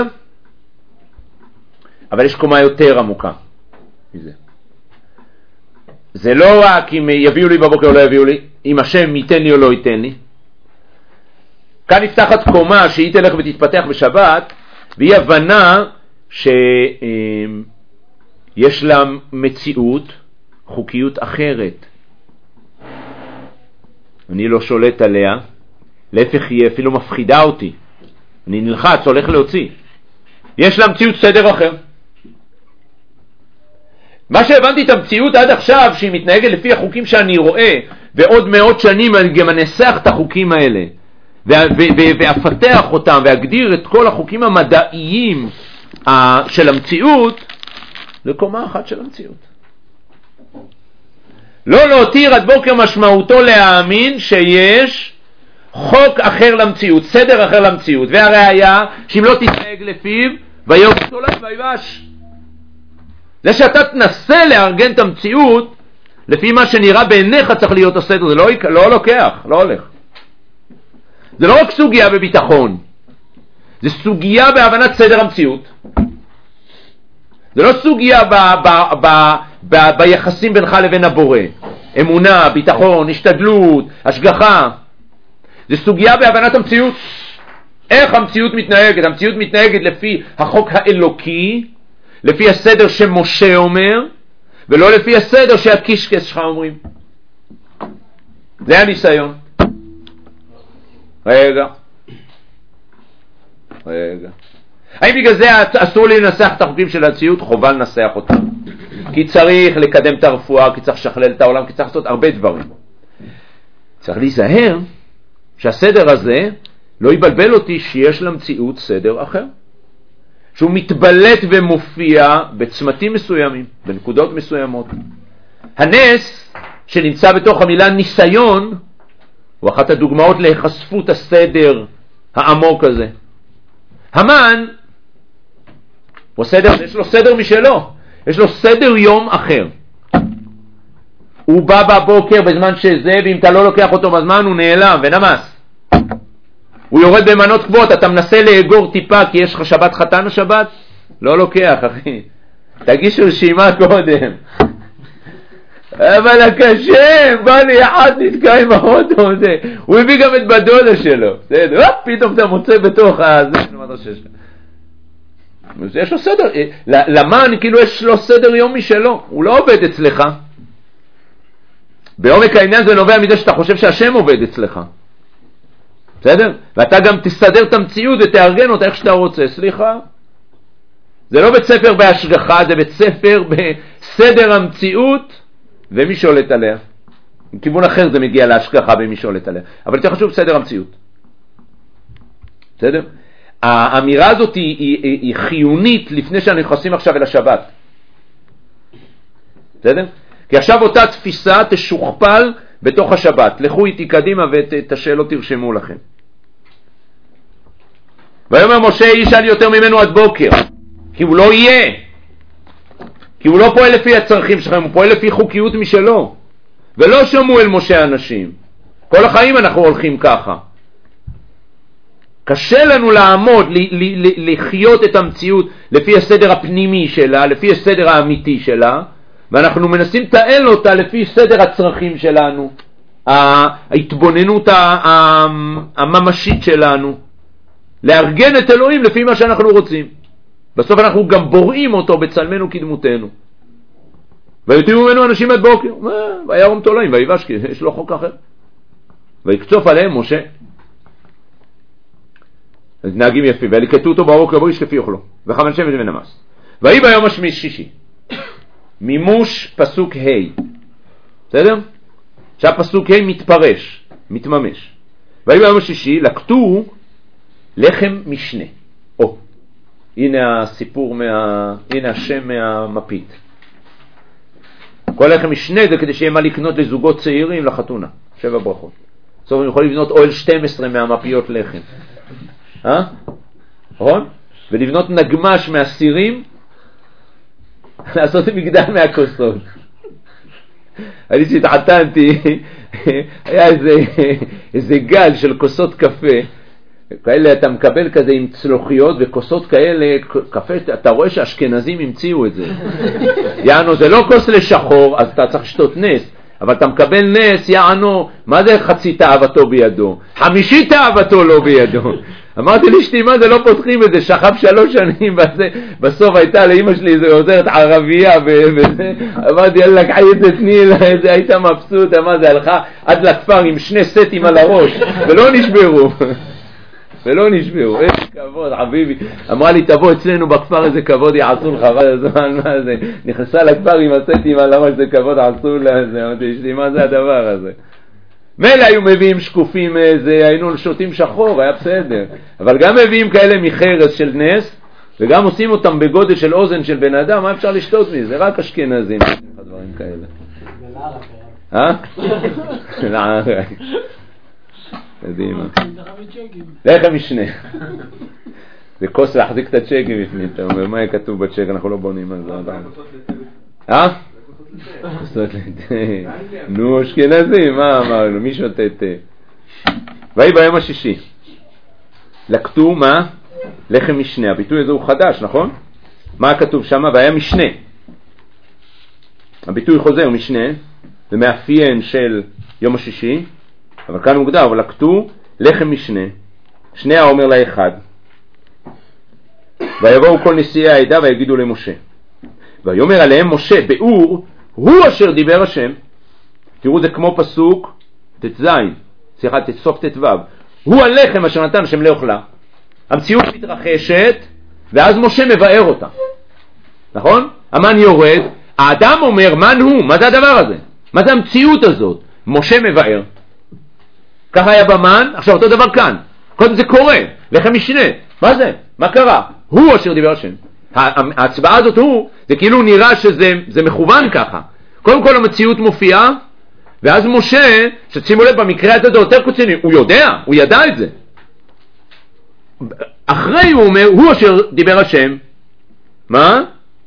אבל יש קומה יותר עמוקה מזה. זה לא רק אם יביאו לי בבוקר או לא יביאו לי, אם השם ייתן לי או לא ייתן לי. כאן נפתחת קומה שהיא תלך ותתפתח בשבת, והיא הבנה שיש לה מציאות, חוקיות אחרת. אני לא שולט עליה, להפך היא אפילו מפחידה אותי. אני נלחץ, הולך להוציא. יש לה מציאות סדר אחר. מה שהבנתי את המציאות עד עכשיו, שהיא מתנהגת לפי החוקים שאני רואה, ועוד מאות שנים אני גם אנסח את החוקים האלה, ואפתח אותם, ואגדיר את כל החוקים המדעיים של המציאות, לקומה אחת של המציאות. לא להותיר עד בוקר משמעותו להאמין שיש חוק אחר למציאות, סדר אחר למציאות, והראיה שאם לא תתנהג לפיו, ויום תולד ויבש. זה שאתה תנסה לארגן את המציאות לפי מה שנראה בעיניך צריך להיות הסדר, זה לא, לא לוקח, לא הולך. זה לא רק סוגיה בביטחון, זה סוגיה בהבנת סדר המציאות. זה לא סוגיה ב, ב, ב, ב, ביחסים בינך לבין הבורא, אמונה, ביטחון, השתדלות, השגחה. זה סוגיה בהבנת המציאות. איך המציאות מתנהגת? המציאות מתנהגת לפי החוק האלוקי, לפי הסדר שמשה אומר, ולא לפי הסדר שהקישקס שלך אומרים. זה הניסיון. רגע. רגע. האם בגלל זה אסור לי לנסח את החוקים של המציאות? חובה לנסח אותם. כי צריך לקדם את הרפואה, כי צריך לשכלל את העולם, כי צריך לעשות הרבה דברים. צריך להיזהר שהסדר הזה לא יבלבל אותי שיש למציאות סדר אחר. שהוא מתבלט ומופיע בצמתים מסוימים, בנקודות מסוימות. הנס שנמצא בתוך המילה ניסיון, הוא אחת הדוגמאות להיחשפות הסדר העמוק הזה. המן, הוא סדר, יש לו סדר משלו, יש לו סדר יום אחר. הוא בא בבוקר בזמן שזה, ואם אתה לא לוקח אותו בזמן הוא נעלם ונמס. הוא יורד במנות קבועות, אתה מנסה לאגור טיפה כי יש לך שבת חתן השבת? לא לוקח, אחי. תגיש רשימה קודם. אבל הקשה, בא לי אחד נתקע עם האוטו, הוא הביא גם את בדודה שלו, פתאום אתה מוצא בתוך הזה, יש לו סדר, למן כאילו יש לו סדר יומי שלו, הוא לא עובד אצלך. בעומק העניין זה נובע מזה שאתה חושב שהשם עובד אצלך, בסדר? ואתה גם תסדר את המציאות ותארגן אותה איך שאתה רוצה. סליחה, זה לא בית ספר בהשגחה, זה בית ספר בסדר המציאות ומי שולט עליה. מכיוון אחר זה מגיע להשגחה במי שולט עליה, אבל יותר חשוב סדר המציאות, בסדר? האמירה הזאת היא, היא, היא, היא חיונית לפני שאנחנו נכנסים עכשיו אל השבת, בסדר? כי עכשיו אותה תפיסה תשוכפל בתוך השבת. לכו איתי קדימה ואת השאלות תרשמו לכם. ויאמר משה ישאל יותר ממנו עד בוקר, כי הוא לא יהיה, כי הוא לא פועל לפי הצרכים שלכם, הוא פועל לפי חוקיות משלו. ולא שמעו אל משה אנשים. כל החיים אנחנו הולכים ככה. קשה לנו לעמוד, ל- ל- לחיות את המציאות לפי הסדר הפנימי שלה, לפי הסדר האמיתי שלה, ואנחנו מנסים לתאר אותה לפי סדר הצרכים שלנו, ההתבוננות הממשית שלנו, לארגן את אלוהים לפי מה שאנחנו רוצים. בסוף אנחנו גם בוראים אותו בצלמנו כדמותנו. ויותימו ממנו אנשים עד בוקר, וירום תולעים ויבש, כי יש לו חוק אחר. ויקצוף עליהם משה. אז נהגים יפים, ולקטו אותו בבוקר בריש כפי אוכלו, וחמן שמש ונמס. ויהי ביום השלישי, מימוש פסוק ה', בסדר? שהפסוק ה' מתפרש, מתממש. ויהי ביום השישי, לקטו לחם משנה. או, הנה הסיפור, מה, הנה השם מהמפית. כל לחם משנה זה כדי שיהיה מה לקנות לזוגות צעירים לחתונה, שבע ברכות. בסוף אני יכול לבנות אוהל שתים עשרה מהמפיות לחם. אה? נכון? ולבנות נגמש מהסירים, לעשות מגדל מהכוסות. אני שהתעתנתי, היה איזה, איזה גל של כוסות קפה, כאלה אתה מקבל כזה עם צלוחיות וכוסות כאלה, קפה, אתה רואה שהאשכנזים המציאו את זה. יענו, זה לא כוס לשחור, אז אתה צריך לשתות נס, אבל אתה מקבל נס, יענו, מה זה חצי תאוותו בידו? חמישית תאוותו לא בידו. אמרתי לאשתי, מה זה לא פותחים את זה? שכב שלוש שנים, וזה, בסוף הייתה לאמא שלי איזו עוזרת ערבייה, וזה, אמרתי, יאללה, קחי את זה, תני לה, זה הייתה מבסוטה, מה זה, הלכה עד לכפר עם שני סטים על הראש, ולא נשברו. ולא נשברו, איזה כבוד, חביבי. אמרה לי, תבוא אצלנו בכפר, איזה כבוד יעשו לך, מה זה, נכנסה לכפר עם הסטים על הראש, זה כבוד עשו לה, אמרתי, אשתי, מה זה הדבר הזה? מילא היו מביאים שקופים, איזה, היינו שותים שחור, היה בסדר. אבל גם מביאים כאלה מחרס של נס, וגם עושים אותם בגודל של אוזן של בן אדם, מה אפשר לשתות מזה? רק אשכנזים, דברים כאלה. אה? לערק. קדימה. לחם משנה. זה כוס להחזיק את הצ'קים בפנים, אתה אומר, מה יהיה כתוב בצ'ק? אנחנו לא בונים על זה. אה? כוסות לתה. נו, אשכנזים, מה אמרנו? מי שותה תה? ויהי ביום השישי, לקטו מה? לחם משנה. הביטוי הזה הוא חדש, נכון? מה כתוב שם? והיה משנה. הביטוי חוזר משנה, זה מאפיין של יום השישי, אבל כאן מוגדר, אבל לקטו לחם משנה. שני האומר לאחד. ויבואו כל נשיאי העדה ויגידו למשה. ויאמר עליהם משה, באור הוא אשר דיבר השם. תראו, זה כמו פסוק תז, סליחה, סוף תו. הוא הלחם אשר נתן השם לאוכלה. המציאות מתרחשת, ואז משה מבאר אותה. נכון? המן יורד, האדם אומר, מן הוא? מה זה הדבר הזה? מה זה המציאות הזאת? משה מבאר. ככה היה במן, עכשיו אותו דבר כאן. קודם זה קורה, לחם משנה. מה זה? מה קרה? הוא אשר דיבר השם. ההצבעה הזאת הוא, זה כאילו נראה שזה זה מכוון ככה. קודם כל המציאות מופיעה, ואז משה, ששימו לב במקרה הזה זה יותר קוצני, הוא יודע, הוא ידע את זה. אחרי הוא אומר, הוא אשר דיבר השם. מה?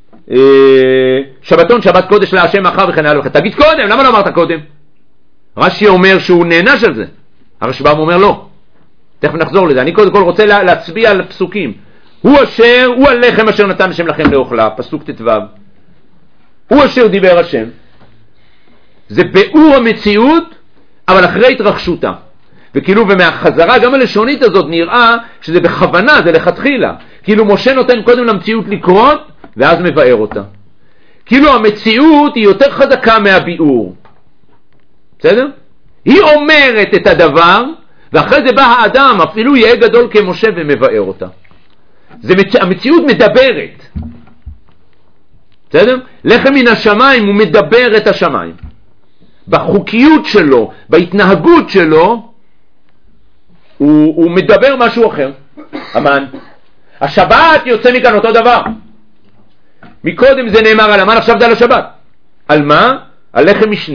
שבתון, שבת קודש להשם אחר וכן הלאה. תגיד קודם, למה לא אמרת קודם? רש"י אומר שהוא נענש על זה. הרשב"ם אומר לא. תכף נחזור לזה. אני קודם כל רוצה להצביע על פסוקים. הוא אשר, הוא הלחם אשר נתן השם לכם לאוכלה, פסוק תתוו. הוא אשר דיבר השם. זה ביאור המציאות, אבל אחרי התרחשותה. וכאילו, ומהחזרה גם הלשונית הזאת נראה שזה בכוונה, זה לכתחילה. כאילו משה נותן קודם למציאות לקרות, ואז מבאר אותה. כאילו המציאות היא יותר חזקה מהביאור. בסדר? היא אומרת את הדבר, ואחרי זה בא האדם, אפילו יהיה גדול כמשה ומבאר אותה. זה מצ... המציאות מדברת. בסדר? לחם מן השמיים הוא מדבר את השמיים. בחוקיות שלו, בהתנהגות שלו, הוא, הוא מדבר משהו אחר. אמן. השבת יוצא מכאן אותו דבר. מקודם זה נאמר על המן, עכשיו זה על השבת. על מה? על לחם משנה.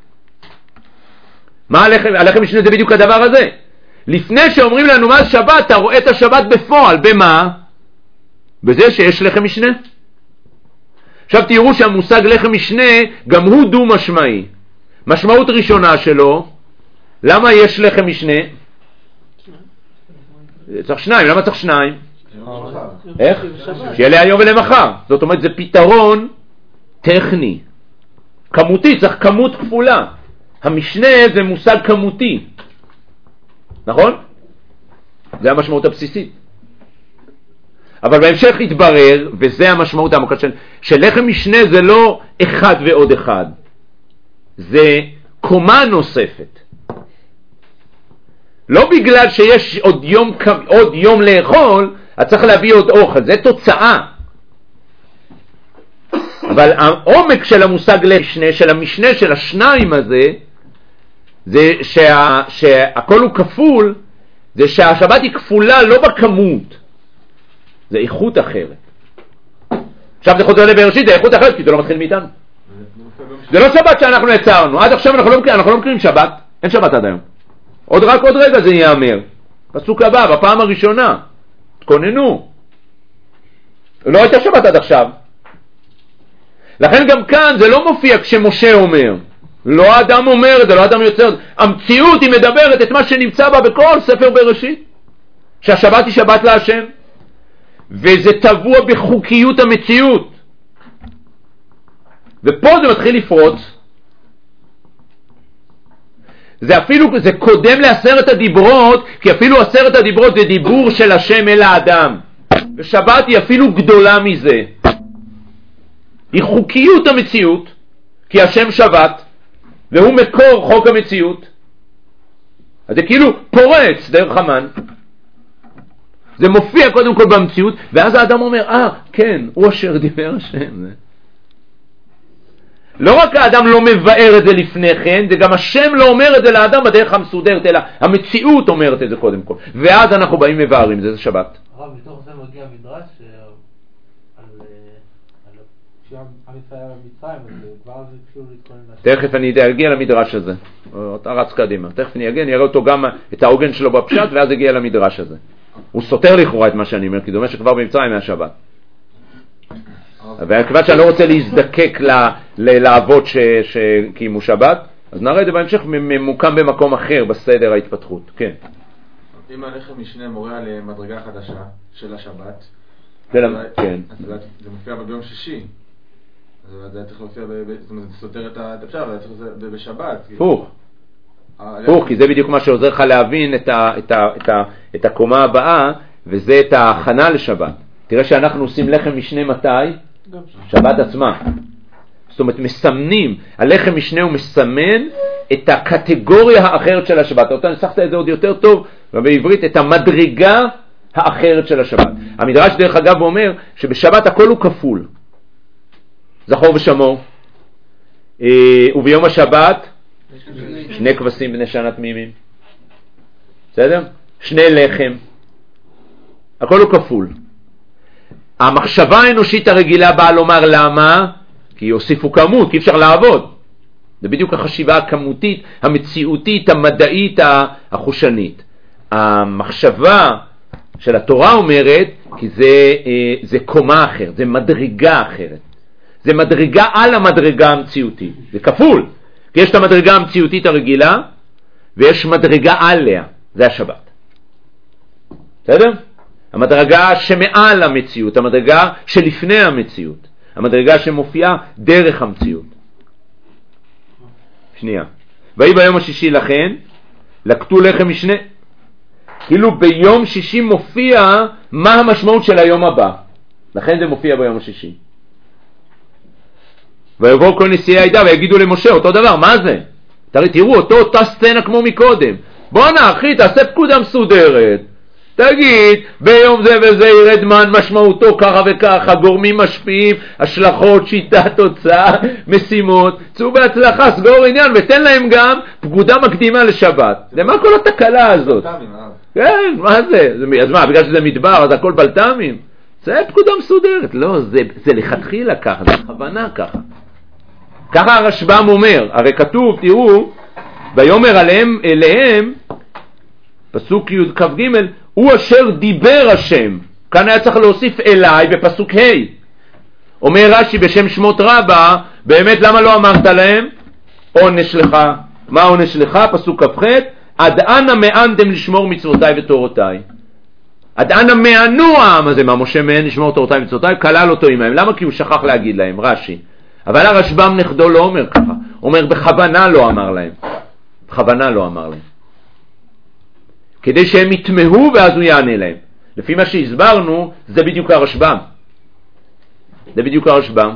מה הלחם? הלחם משנה זה בדיוק הדבר הזה. לפני שאומרים לנו מה שבת, אתה רואה את השבת בפועל. במה? בזה שיש לחם משנה. עכשיו תראו שהמושג לחם משנה גם הוא דו משמעי. משמעות ראשונה שלו, למה יש לחם משנה? צריך שניים, למה צריך שניים? איך? שיהיה להיום ולמחר. זאת אומרת זה פתרון טכני, כמותי, צריך כמות כפולה. המשנה זה מושג כמותי, נכון? זה המשמעות הבסיסית. אבל בהמשך התברר, וזה המשמעות העמוקה של, שלחם משנה זה לא אחד ועוד אחד, זה קומה נוספת. לא בגלל שיש עוד יום, עוד יום לאכול, אז צריך להביא עוד אוכל, זה תוצאה. אבל העומק של המושג למשנה, של המשנה, של השניים הזה, זה שה, שהכל הוא כפול, זה שהשבת היא כפולה לא בכמות, זה איכות אחרת. עכשיו זה חוזר לבראשית, זה איכות אחרת, כי זה לא מתחיל מאיתנו. זה לא שבת שאנחנו יצרנו, עד עכשיו אנחנו לא, אנחנו לא מכירים שבת, אין שבת עד היום. עוד רק עוד רגע זה יאמר. פסוק הבא, בפעם הראשונה. תכוננו. לא הייתה שבת עד עכשיו. לכן גם כאן זה לא מופיע כשמשה אומר. לא האדם אומר, זה לא האדם יוצר. המציאות היא מדברת את מה שנמצא בה בכל ספר בראשית. שהשבת היא שבת להשם. וזה טבוע בחוקיות המציאות. ופה זה מתחיל לפרוץ. זה אפילו, זה קודם לעשרת הדיברות, כי אפילו עשרת הדיברות זה דיבור של השם אל האדם. ושבת היא אפילו גדולה מזה. היא חוקיות המציאות, כי השם שבת, והוא מקור חוק המציאות. אז זה כאילו פורץ דרך המן. זה מופיע קודם כל במציאות, ואז האדם אומר, אה, כן, הוא אשר דיבר השם. לא רק האדם לא מבאר את זה לפני כן, זה גם השם לא אומר את זה לאדם בדרך המסודרת, אלא המציאות אומרת את זה קודם כל. ואז אנחנו באים מבארים, זה, זה שבת. הרב, מתוך זה מגיע מדרש על שעם ישראל במצרים, אז כבר זה אפשר להתכונן. תכף אני אגיע למדרש הזה. אתה רץ קדימה. תכף אני אגיע, אני אראה אותו גם את העוגן שלו בפשט, ואז אגיע למדרש הזה. הוא סותר לכאורה את מה שאני אומר, כי זה אומר שכבר במצרים מהשבת. וכיוון שאני לא רוצה להזדקק לעבוד שקיימו שבת, אז נראה את זה בהמשך ממוקם במקום אחר בסדר ההתפתחות. כן. אם הלחם משנה מורה על מדרגה חדשה של השבת, כן. זה מופיע ביום שישי, אז זה צריך להופיע, זאת אומרת, זה סותר את האפשר, זה צריך להופיע בשבת. פוך. פוך, כי זה בדיוק מה שעוזר לך להבין את הקומה הבאה, וזה את ההכנה לשבת. תראה שאנחנו עושים לחם משנה מתי? שבת עצמה. זאת אומרת, מסמנים, הלחם משנה הוא מסמן את הקטגוריה האחרת של השבת. אתה נסחת את זה עוד יותר טוב, ובעברית את המדרגה האחרת של השבת. המדרש דרך אגב אומר שבשבת הכל הוא כפול. זכור ושמור. וביום השבת, שני כבשים בני שנה תמימים. בסדר? שני לחם. הכל הוא כפול. המחשבה האנושית הרגילה באה לומר למה? כי יוסיפו כמות, כי אפשר לעבוד. זה בדיוק החשיבה הכמותית, המציאותית, המדעית, החושנית. המחשבה של התורה אומרת, כי זה, זה קומה אחרת, זה מדרגה אחרת. זה מדרגה על המדרגה המציאותית. זה כפול. כי יש את המדרגה המציאותית הרגילה, ויש מדרגה עליה. זה השבת. בסדר? המדרגה שמעל המציאות, המדרגה שלפני המציאות, המדרגה שמופיעה דרך המציאות. שנייה. ויהי ביום השישי לכן, לקטו לחם משנה. כאילו ביום שישי מופיע מה המשמעות של היום הבא. לכן זה מופיע ביום השישי. ויבואו כל נשיאי העדה ויגידו למשה אותו דבר, מה זה? תראי, תראו אותו, אותה סצנה כמו מקודם. בוא נאחי, תעשה פקודה מסודרת. תגיד, ביום זה וזה ירד מן משמעותו ככה וככה, גורמים משפיעים, השלכות, שיטה, תוצאה, משימות, צאו בהצלחה, סגור עניין, ותן להם גם פקודה מקדימה לשבת. למה כל התקלה הזאת? כן, מה זה? אז מה, בגלל שזה מדבר, אז הכל בלתמים? זה פקודה מסודרת. לא, זה, זה לכתחילה ככה, זה בכוונה ככה. ככה הרשב"ם אומר, הרי כתוב, תראו, ויאמר עליהם, אליהם, פסוק י' כ"ג, הוא אשר דיבר השם. כאן היה צריך להוסיף אליי בפסוק ה'. אומר רש"י בשם שמות רבה, באמת למה לא אמרת להם? עונש לך. מה עונש לך? פסוק כ"ח, עד אנה מענתם לשמור מצוותיי ותורותיי. עד אנה מענו העם הזה, מה משה מען לשמור תורותיי וצוותיי? כלל אותו עמהם. למה? כי הוא שכח להגיד להם, רש"י. אבל הרשב"ם נכדו לא אומר ככה. אומר בכוונה לא אמר להם. בכוונה לא אמר להם. כדי שהם יתמהו ואז הוא יענה להם. לפי מה שהסברנו, זה בדיוק הרשב"ם. זה בדיוק הרשב"ם.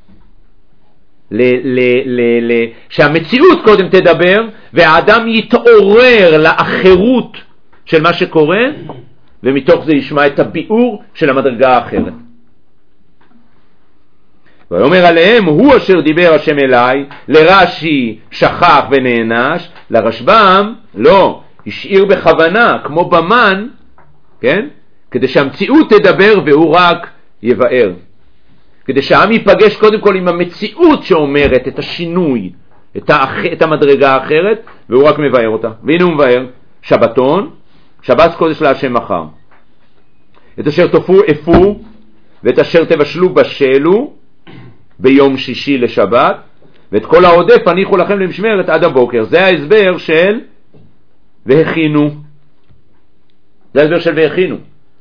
ל- ל- ל- ל- שהמציאות קודם תדבר, והאדם יתעורר לאחרות של מה שקורה, ומתוך זה ישמע את הביאור של המדרגה האחרת. ויאמר עליהם, הוא אשר דיבר השם אליי, לרש"י שכח ונענש, לרשב"ם לא. השאיר בכוונה, כמו במן, כן? כדי שהמציאות תדבר והוא רק יבאר. כדי שהעם ייפגש קודם כל עם המציאות שאומרת את השינוי, את, האח... את המדרגה האחרת, והוא רק מבאר אותה. והנה הוא מבאר, שבתון, שבת קודש להשם מחר. את אשר תופו אפו, ואת אשר תבשלו בשלו, ביום שישי לשבת, ואת כל העודף הניחו לכם למשמרת עד הבוקר. זה ההסבר של והכינו. זה ההסבר של והכינו.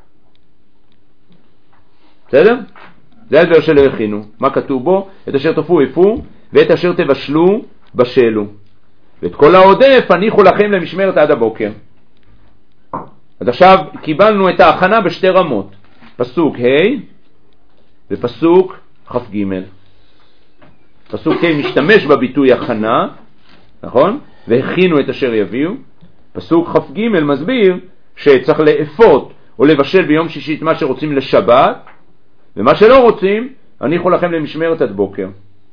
בסדר? זה ההסבר של והכינו. מה כתוב בו? את אשר תופו אפו, ואת אשר תבשלו בשלו. ואת כל העודף הניחו לכם למשמרת עד הבוקר. אז עכשיו קיבלנו את ההכנה בשתי רמות. פסוק ה' ופסוק כ"ג. פסוק ה' משתמש בביטוי הכנה, נכון? והכינו את אשר יביאו. פסוק כ"ג מסביר שצריך לאפות או לבשל ביום שישי את מה שרוצים לשבת, ומה שלא רוצים, הניחו לכם למשמרת עד בוקר.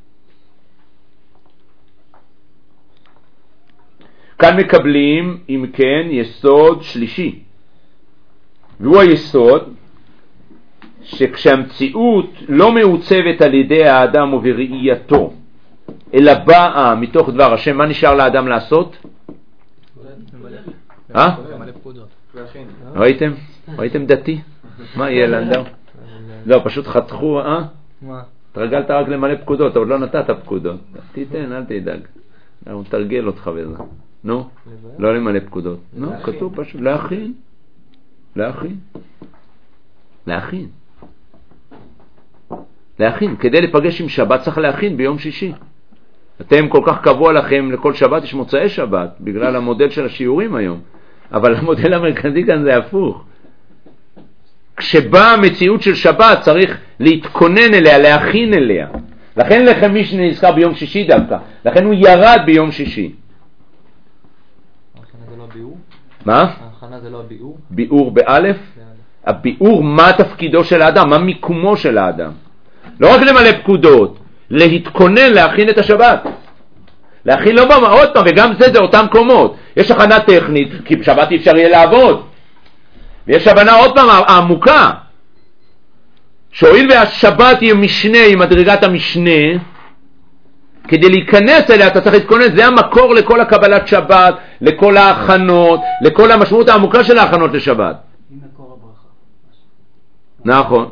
כאן מקבלים, אם כן, יסוד שלישי. והוא היסוד שכשהמציאות לא מעוצבת על ידי האדם ובראייתו, אלא באה מתוך דבר השם, מה נשאר לאדם לעשות? אה? ראיתם? ראיתם דתי? מה יהיה לנדאו? לא, פשוט חתכו, אה? מה? תרגלת רק למלא פקודות, אבל לא נתת פקודות. תיתן, אל תדאג. הוא תרגל אותך בזה. נו? לא למלא פקודות. נו, כתוב פשוט, להכין. להכין. להכין. להכין. כדי לפגש עם שבת צריך להכין ביום שישי. אתם כל כך קבוע לכם, לכל שבת יש מוצאי שבת, בגלל המודל של השיעורים היום. אבל המודל המרכזי כאן זה הפוך. כשבאה המציאות של שבת צריך להתכונן אליה, להכין אליה. לכן לכם מי שנזכר ביום שישי דווקא. לכן הוא ירד ביום שישי. ההכנה זה לא ביאור? מה? ההכנה זה לא ביאור? ביאור באלף? הביאור מה תפקידו של האדם, מה מיקומו של האדם. לא רק למלא פקודות, להתכונן, להכין את השבת. להכין לא במה, עוד פעם, וגם זה זה אותם קומות. יש הכנה טכנית, כי בשבת אי אפשר יהיה לעבוד. ויש הבנה עוד פעם העמוקה, שהואיל והשבת היא משנה, היא מדרגת המשנה, כדי להיכנס אליה אתה צריך להתכונן, זה המקור לכל הקבלת שבת, לכל ההכנות, לכל המשמעות העמוקה של ההכנות לשבת. היא מקור הברכה. נכון.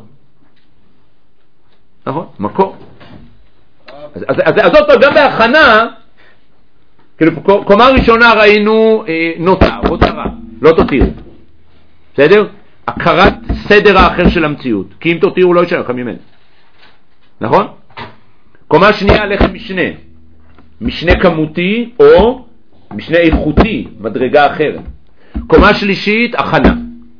נכון, מקור. אז, אז, אז, אז אותו גם בהכנה, כאילו קומה ראשונה ראינו אה, נותר, הותרה, לא תותירו. בסדר? הכרת סדר האחר של המציאות. כי אם תותירו לא ישאר לך ממנו. נכון? קומה שנייה לחם משנה. משנה כמותי או משנה איכותי, מדרגה אחרת. קומה שלישית, הכנה.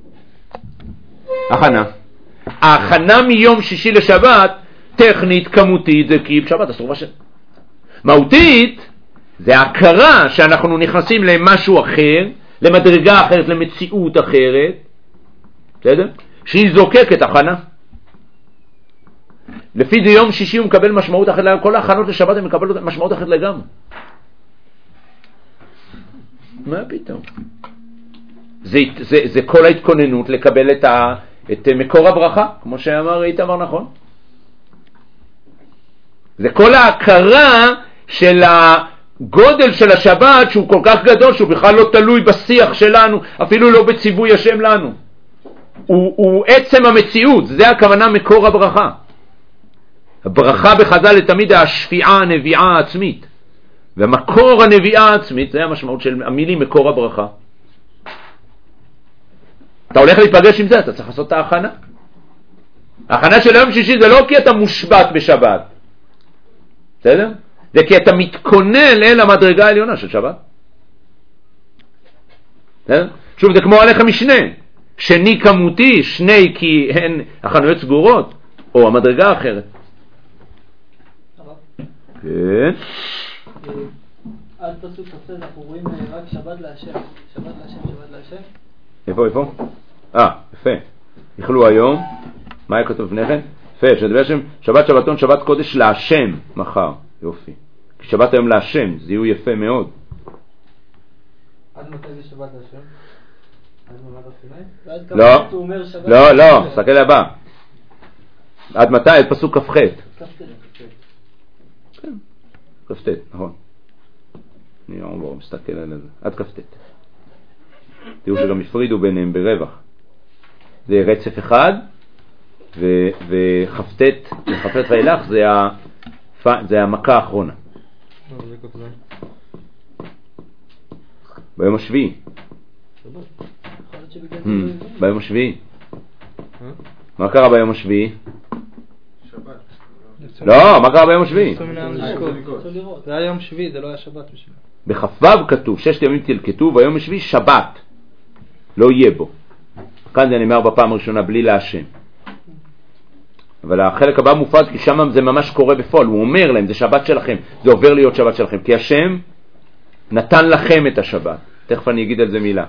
הכנה. ההכנה מיום שישי לשבת, טכנית, כמותית, זה כי בשבת אסור בשם. מהותית, זה ההכרה שאנחנו נכנסים למשהו אחר, למדרגה אחרת, למציאות אחרת, בסדר? שהיא זוקקת הכנה. לפי זה יום שישי הוא מקבל משמעות אחרת, כל ההכנות לשבת הם מקבלות משמעות אחרת לגמרי. מה פתאום? זה, זה, זה כל ההתכוננות לקבל את, ה, את מקור הברכה, כמו שאמר איתמר נכון. זה כל ההכרה של הגודל של השבת שהוא כל כך גדול שהוא בכלל לא תלוי בשיח שלנו, אפילו לא בציווי השם לנו. הוא, הוא עצם המציאות, זה הכוונה מקור הברכה. הברכה בחז"ל לתמיד השפיעה, הנביאה העצמית. ומקור הנביאה העצמית, זה המשמעות של המילים מקור הברכה. אתה הולך להיפגש עם זה, אתה צריך לעשות את ההכנה. ההכנה של היום שישי זה לא כי אתה מושבת בשבת. בסדר? זה כי אתה מתכונן אל המדרגה העליונה של שבת. בסדר? שוב, זה כמו הלך המשנה. שני כמותי, שני כי הן החנויות סגורות, או המדרגה האחרת. כן. עד פסוק כ"ט אנחנו רואים רק שבת להשם, שבת להשם, שבת להשם. איפה, איפה? אה, יפה. יכלו היום, מה היה כתוב לפני כן? יפה, שדבר שם, שבת שבתון, שבת קודש להשם, מחר. יופי. כי שבת היום להשם, זיהו יפה מאוד. עד מתי זה שבת להשם? עד מעמד הסיני? לא, לא, לא, סתכל הבא. עד מתי? עד פסוק כ"ח. כן, כ"ט, נכון. אני לא מסתכל על זה. עד כ"ט. תראו שגם הפרידו ביניהם ברווח. זה רצף אחד, וכ"ט, כ"ט ואילך זה המכה האחרונה. ביום השביעי. ביום השביעי. מה קרה ביום השביעי? לא, מה קרה ביום השביעי? זה היה יום שביעי, זה לא היה שבת בשביל. בחפ"ב כתוב, ששת ימים תלקטו, והיום השביעי שבת. לא יהיה בו. כאן זה נאמר בפעם הראשונה בלי להשם. אבל החלק הבא מופרז, כי שם זה ממש קורה בפועל. הוא אומר להם, זה שבת שלכם, זה עובר להיות שבת שלכם. כי השם נתן לכם את השבת. תכף אני אגיד על זה מילה.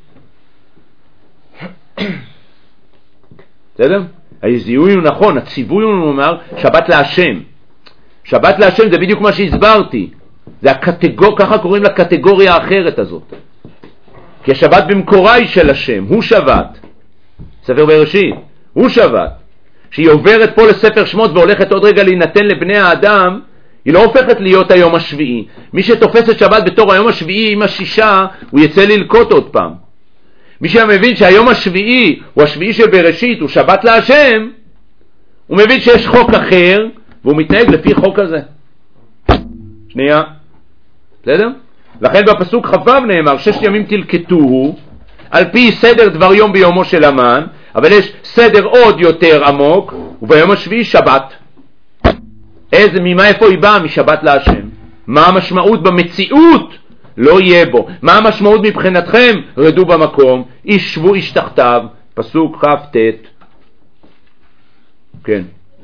בסדר? הזיהוי הוא נכון, הציווי הוא אומר שבת להשם. שבת להשם זה בדיוק מה שהסברתי. זה הקטגור, ככה קוראים לקטגוריה האחרת הזאת. כי השבת במקורה היא של השם, הוא שבת. ספר בראשית, הוא שבת. שהיא עוברת פה לספר שמות והולכת עוד רגע להינתן לבני האדם, היא לא הופכת להיות היום השביעי. מי שתופס את שבת בתור היום השביעי עם השישה, הוא יצא ללקוט עוד פעם. מי שמבין שהיום השביעי הוא השביעי של בראשית, הוא שבת להשם, הוא מבין שיש חוק אחר, והוא מתנהג לפי חוק הזה. שנייה. בסדר? לכן בפסוק חו"ב נאמר, ששת ימים תלקטוהו, על פי סדר דבר יום ביומו של המן, אבל יש סדר עוד יותר עמוק, וביום השביעי שבת. איזה, ממה איפה היא באה? משבת להשם. מה המשמעות במציאות? לא יהיה בו. מה המשמעות מבחינתכם? רדו במקום, ישבו איש תחתיו, פסוק כ"ט. כן.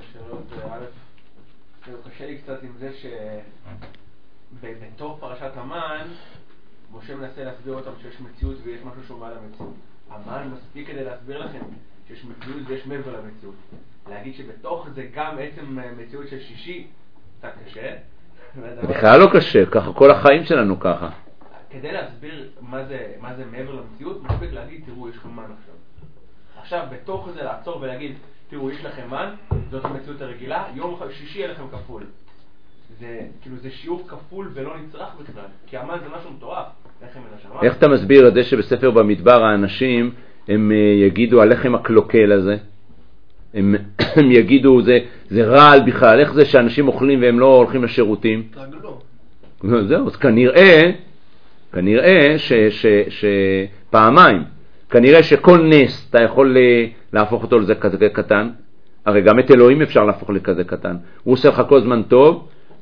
קשה לי קצת עם זה שבתוך פרשת המן, משה מנסה להסביר אותם שיש מציאות ויש משהו שהוא מעל המציאות. המן מספיק כדי להסביר לכם שיש מציאות ויש מעבר למציאות. להגיד שבתוך זה גם עצם מציאות של שישי, קצת קשה. בכלל לא קשה, ככה כל החיים שלנו ככה. כדי להסביר מה זה, מה זה מעבר למציאות, מספיק להגיד, תראו, יש לכם מן עכשיו. עכשיו, בתוך זה לעצור ולהגיד, תראו, יש לכם מן, זאת המציאות הרגילה, יום שישי יהיה לכם כפול. זה, כאילו, זה שיעור כפול ולא נצרך בכלל, כי המן זה משהו מטורף. איך אתה מסביר את זה שבספר במדבר האנשים, הם יגידו, הלחם הקלוקל הזה, הם, הם יגידו, זה, זה רעל בכלל, איך זה שאנשים אוכלים והם לא הולכים לשירותים? תגלו. זהו, אז כנראה, כנראה ש, ש, ש, פעמיים, כנראה שכל נס אתה יכול להפוך אותו לזה כזה קטן, הרי גם את אלוהים אפשר להפוך לכזה קטן, הוא עושה לך כל זמן טוב,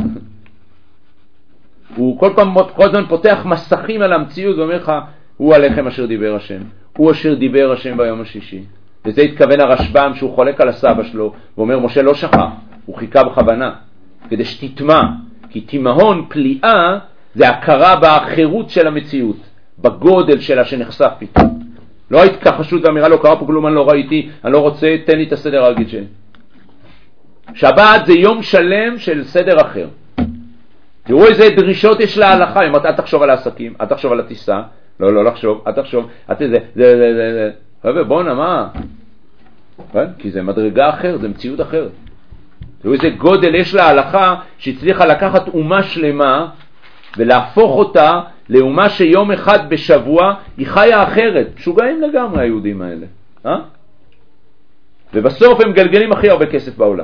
הוא כל פעם, כל הזמן פותח מסכים על המציאות ואומר לך, הוא הלחם אשר דיבר השם, הוא אשר דיבר השם ביום השישי. וזה התכוון הרשב"ם שהוא חולק על הסבא שלו, ואומר, משה לא שכח, הוא חיכה בכוונה, כדי שתטמע, כי תימהון פליאה זה הכרה באחרות של המציאות, בגודל שלה שנחשף פתאום. לא ההתכחשות ואמירה לא קרה פה כלום, אני לא ראיתי, אני לא רוצה, תן לי את הסדר הרגיל שלי. שבת זה יום שלם של סדר אחר. תראו איזה דרישות יש להלכה, אם אתה תחשוב על העסקים, אתה תחשוב על הטיסה, לא, לא לחשוב, אתה תחשוב, אתה זה, זה, זה, זה, זה. רבי, בוא נמה, כי זה מדרגה אחרת, זה מציאות אחרת. תראו איזה גודל יש להלכה שהצליחה לקחת אומה שלמה ולהפוך אותה לאומה שיום אחד בשבוע היא חיה אחרת. משוגעים לגמרי היהודים האלה. אה? ובסוף הם גלגלים הכי הרבה כסף בעולם.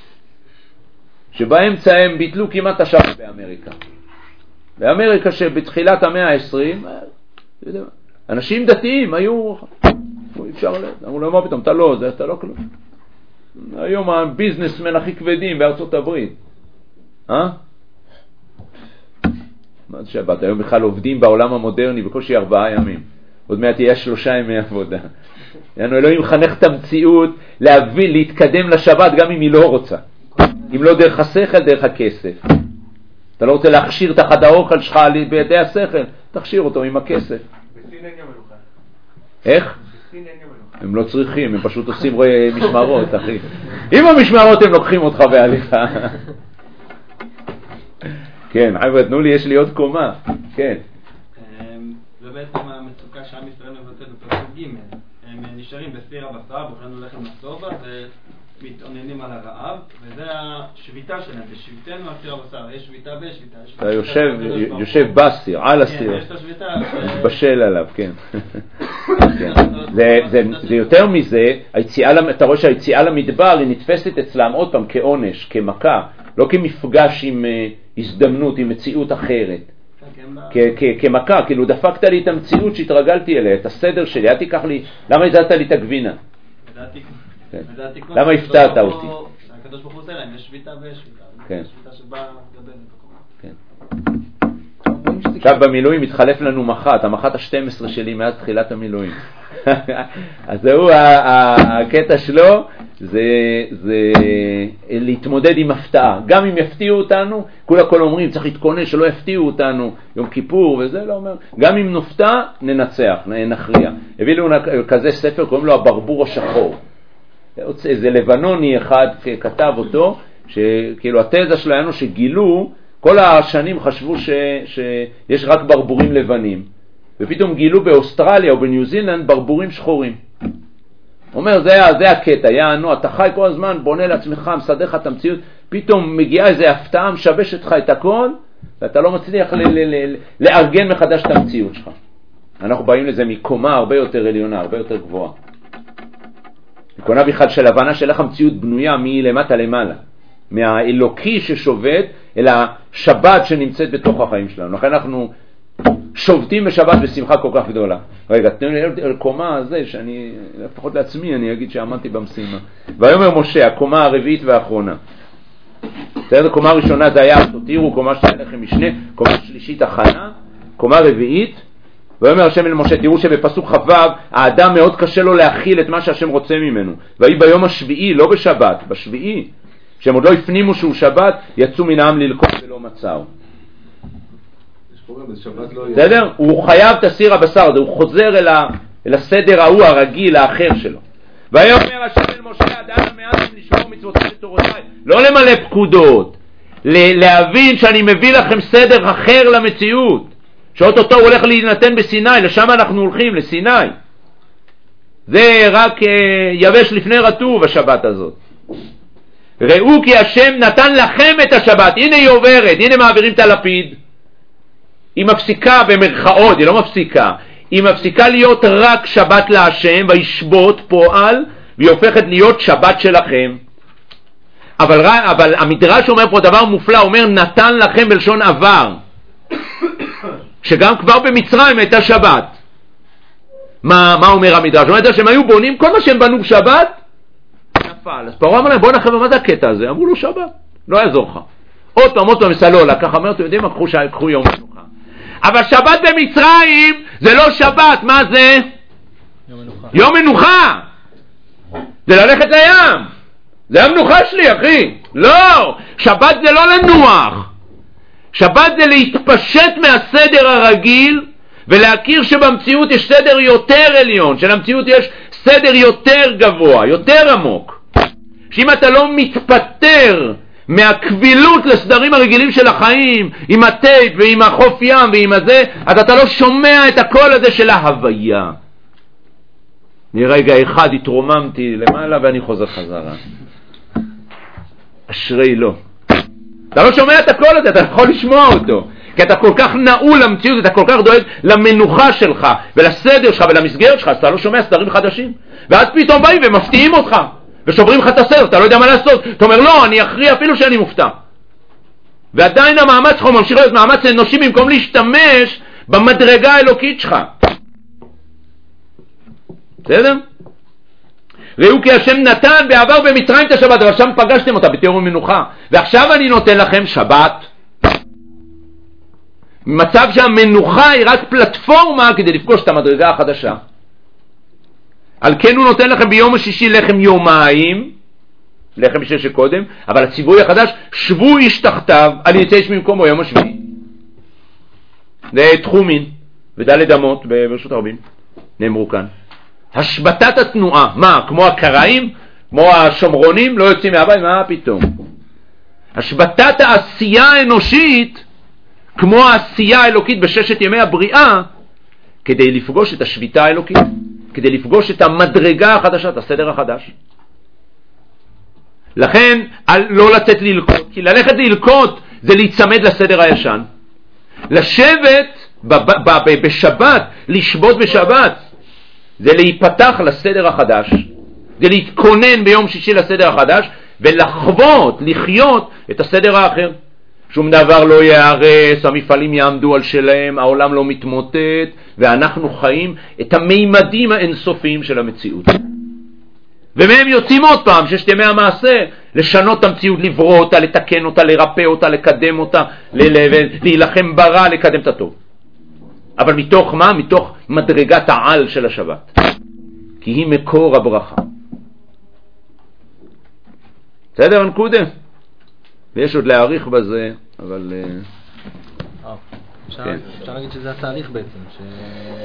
שבאמצע הם ביטלו כמעט השבת באמריקה. באמריקה שבתחילת המאה העשרים, אנשים דתיים היו, אפשר לזה, אמרו לו, מה פתאום, אתה לא, זה, אתה לא כלום. היום הביזנסמן הכי כבדים בארצות הברית. אה? מה זה שבת? היום בכלל עובדים בעולם המודרני בקושי ארבעה ימים. עוד מעט יהיה שלושה ימי עבודה. יענו, אלוהים מחנך את המציאות להביא, להתקדם לשבת גם אם היא לא רוצה. כל מיני אם לא דרך השכל, דרך הכסף. אתה לא רוצה להכשיר את החד האוכל שלך בידי השכל, תכשיר אותו עם הכסף. בסין אין יום מנוחה. איך? בסין אין יום מנוחה. הם לא צריכים, הם פשוט עושים משמרות, אחי. עם המשמרות הם לוקחים אותך בהליכה. כן, חבר'ה, תנו לי, יש לי עוד קומה. כן. זה בעצם המצוקה שעם ישראל מבטא בפרק ג'. הם נשארים בסיר הבשר, ואוכלנו לחם נסובה, ומתעוננים על הרעב, וזה השביתה שלהם, בשביתנו על סיר הבשר, יש שביתה בשביתה. אתה יושב, יושב בסיר, על הסיר. כן, יש את השביתה. מתבשל עליו, כן. זה יותר מזה, אתה רואה שהיציאה למדבר היא נתפסת אצלם עוד פעם כעונש, כמכה, לא כמפגש עם הזדמנות, עם מציאות אחרת. כמכה, כאילו דפקת לי את המציאות שהתרגלתי אליה, את הסדר שלי, אל תיקח לי, למה הזעת לי את הגבינה? למה הפתעת אותי? הקדוש ברוך הוא עושה להם, יש שביתה ושביתה, שביתה שבאה לגבי זה בקומה. עכשיו במילואים מתחלף לנו מחת, המחת ה-שתים עשרה שלי מאז תחילת המילואים. אז זהו, הקטע שלו זה, זה להתמודד עם הפתעה. גם אם יפתיעו אותנו, כולה כל אומרים צריך להתכונן שלא יפתיעו אותנו יום כיפור וזה לא אומר. גם אם נופתע ננצח, נכריע. הביא לנו כזה ספר, קוראים לו הברבור השחור. איזה לבנוני אחד כתב אותו, שכאילו התזה שלנו שגילו, כל השנים חשבו ש, שיש רק ברבורים לבנים. ופתאום גילו באוסטרליה או בניו זילנד ברבורים שחורים. אומר, זה, זה הקטע, יענו, אתה חי כל הזמן, בונה לעצמך, מסדר לך את המציאות, פתאום מגיעה איזו הפתעה, משבשת לך את הכל, ואתה לא מצליח ל- ל- ל- לארגן מחדש את המציאות שלך. אנחנו באים לזה מקומה הרבה יותר עליונה, הרבה יותר גבוהה. מקונה בכלל של הבנה של איך המציאות בנויה מלמטה למעלה. מהאלוקי ששובת אל השבת שנמצאת בתוך החיים שלנו. לכן אנחנו שובתים בשבת בשמחה כל כך גדולה. רגע, תנו לי לקומה הזה, שאני, לפחות לעצמי, אני אגיד שעמדתי במשימה. ויאמר משה, הקומה הרביעית והאחרונה. בסדר, קומה ראשונה זה היה, תראו, קומה שנייה לכם משנה, קומה שלישית הכנה, קומה רביעית, ויאמר השם אל משה, תראו שבפסוק חו' האדם מאוד קשה לו להכיל את מה שהשם רוצה ממנו. ויהי ביום השביעי, לא בשבת, בשביעי, שהם עוד לא הפנימו שהוא שבת, יצאו מן העם ללקוט ולא מצאו. בסדר? הוא חייב את הסיר הבשר הזה, הוא חוזר אל, ה, אל הסדר ההוא הרגיל, האחר שלו. ויאמר השם אל משה, אדם מעטתם לשמור מצוותיי ותורותיי, לא למלא פקודות, להבין שאני מביא לכם סדר אחר למציאות, שאוטוטו הוא הולך להינתן בסיני, לשם אנחנו הולכים, לסיני. זה רק uh, יבש לפני רטוב השבת הזאת. ראו כי השם נתן לכם את השבת, הנה היא עוברת, הנה מעבירים את הלפיד. היא מפסיקה במרכאות, היא לא מפסיקה, היא מפסיקה להיות רק שבת להשם וישבות פועל, והיא הופכת להיות שבת שלכם. אבל, אבל המדרש אומר פה דבר מופלא, אומר נתן לכם בלשון עבר, שגם כבר במצרים הייתה שבת. מה, מה אומר המדרש? הוא אומר שהם היו בונים, כל מה שהם בנו בשבת נפל. אז פרעה אמר להם, בוא נחבר, מה זה הקטע הזה? אמרו לו שבת, לא יעזור לך. עוד פעם, עוד פעם, סלולה, ככה אומר, אתם יודעים מה, קחו, קחו יום מנוחה. אבל שבת במצרים זה לא שבת, מה זה? יום מנוחה. יום מנוחה. זה ללכת לים. זה המנוחה שלי, אחי. לא, שבת זה לא לנוח. שבת זה להתפשט מהסדר הרגיל ולהכיר שבמציאות יש סדר יותר עליון, שלמציאות יש סדר יותר גבוה, יותר עמוק. שאם אתה לא מתפטר מהקבילות לסדרים הרגילים של החיים, עם הטייפ ועם החוף ים ועם הזה, אז אתה לא שומע את הקול הזה של ההוויה. מרגע אחד התרוממתי למעלה ואני חוזר חזרה. אשרי לא. אתה לא שומע את הקול הזה, אתה יכול לשמוע אותו. כי אתה כל כך נעול למציאות, אתה כל כך דואג למנוחה שלך ולסדר שלך ולמסגרת שלך, אז אתה לא שומע סדרים חדשים. ואז פתאום באים ומפתיעים אותך. ושוברים לך את הסדר, אתה לא יודע מה לעשות. אתה אומר, לא, אני אכריע אפילו שאני מופתע. ועדיין המאמץ שלך ממשיך להיות מאמץ אנושי במקום להשתמש במדרגה האלוקית שלך. בסדר? ראו כי השם נתן בעבר במצרים את השבת, אבל שם פגשתם אותה בתיאור ומנוחה. ועכשיו אני נותן לכם שבת. מצב שהמנוחה היא רק פלטפורמה כדי לפגוש את המדרגה החדשה. על כן הוא נותן לכם ביום השישי לחם יומיים, לחם בשביל שקודם, אבל הציווי החדש, שבו איש תחתיו, על יצא איש ממקומו יום השביעי. זה תחומין, ודלת אמות ברשות הרבים, נאמרו כאן. השבתת התנועה, מה, כמו הקראים, כמו השומרונים, לא יוצאים מהבית, מה פתאום? השבתת העשייה האנושית, כמו העשייה האלוקית בששת ימי הבריאה, כדי לפגוש את השביתה האלוקית, כדי לפגוש את המדרגה החדשה, את הסדר החדש. לכן, לא לצאת ללקות, כי ללכת ללקות זה להיצמד לסדר הישן. לשבת בשבת, לשבות בשבת, זה להיפתח לסדר החדש, זה להתכונן ביום שישי לסדר החדש, ולחוות, לחיות את הסדר האחר. שום דבר לא יערס, המפעלים יעמדו על שלהם, העולם לא מתמוטט, ואנחנו חיים את המימדים האינסופיים של המציאות. ומהם יוצאים עוד פעם, ששת ימי המעשה, לשנות את המציאות, לברוא אותה, לתקן אותה, לרפא אותה, לקדם אותה, להילחם ברע, לקדם את הטוב. אבל מתוך מה? מתוך מדרגת העל של השבת. כי היא מקור הברכה. בסדר, נקודה? ויש עוד להעריך בזה, אבל... אפשר להגיד שזה התהליך בעצם,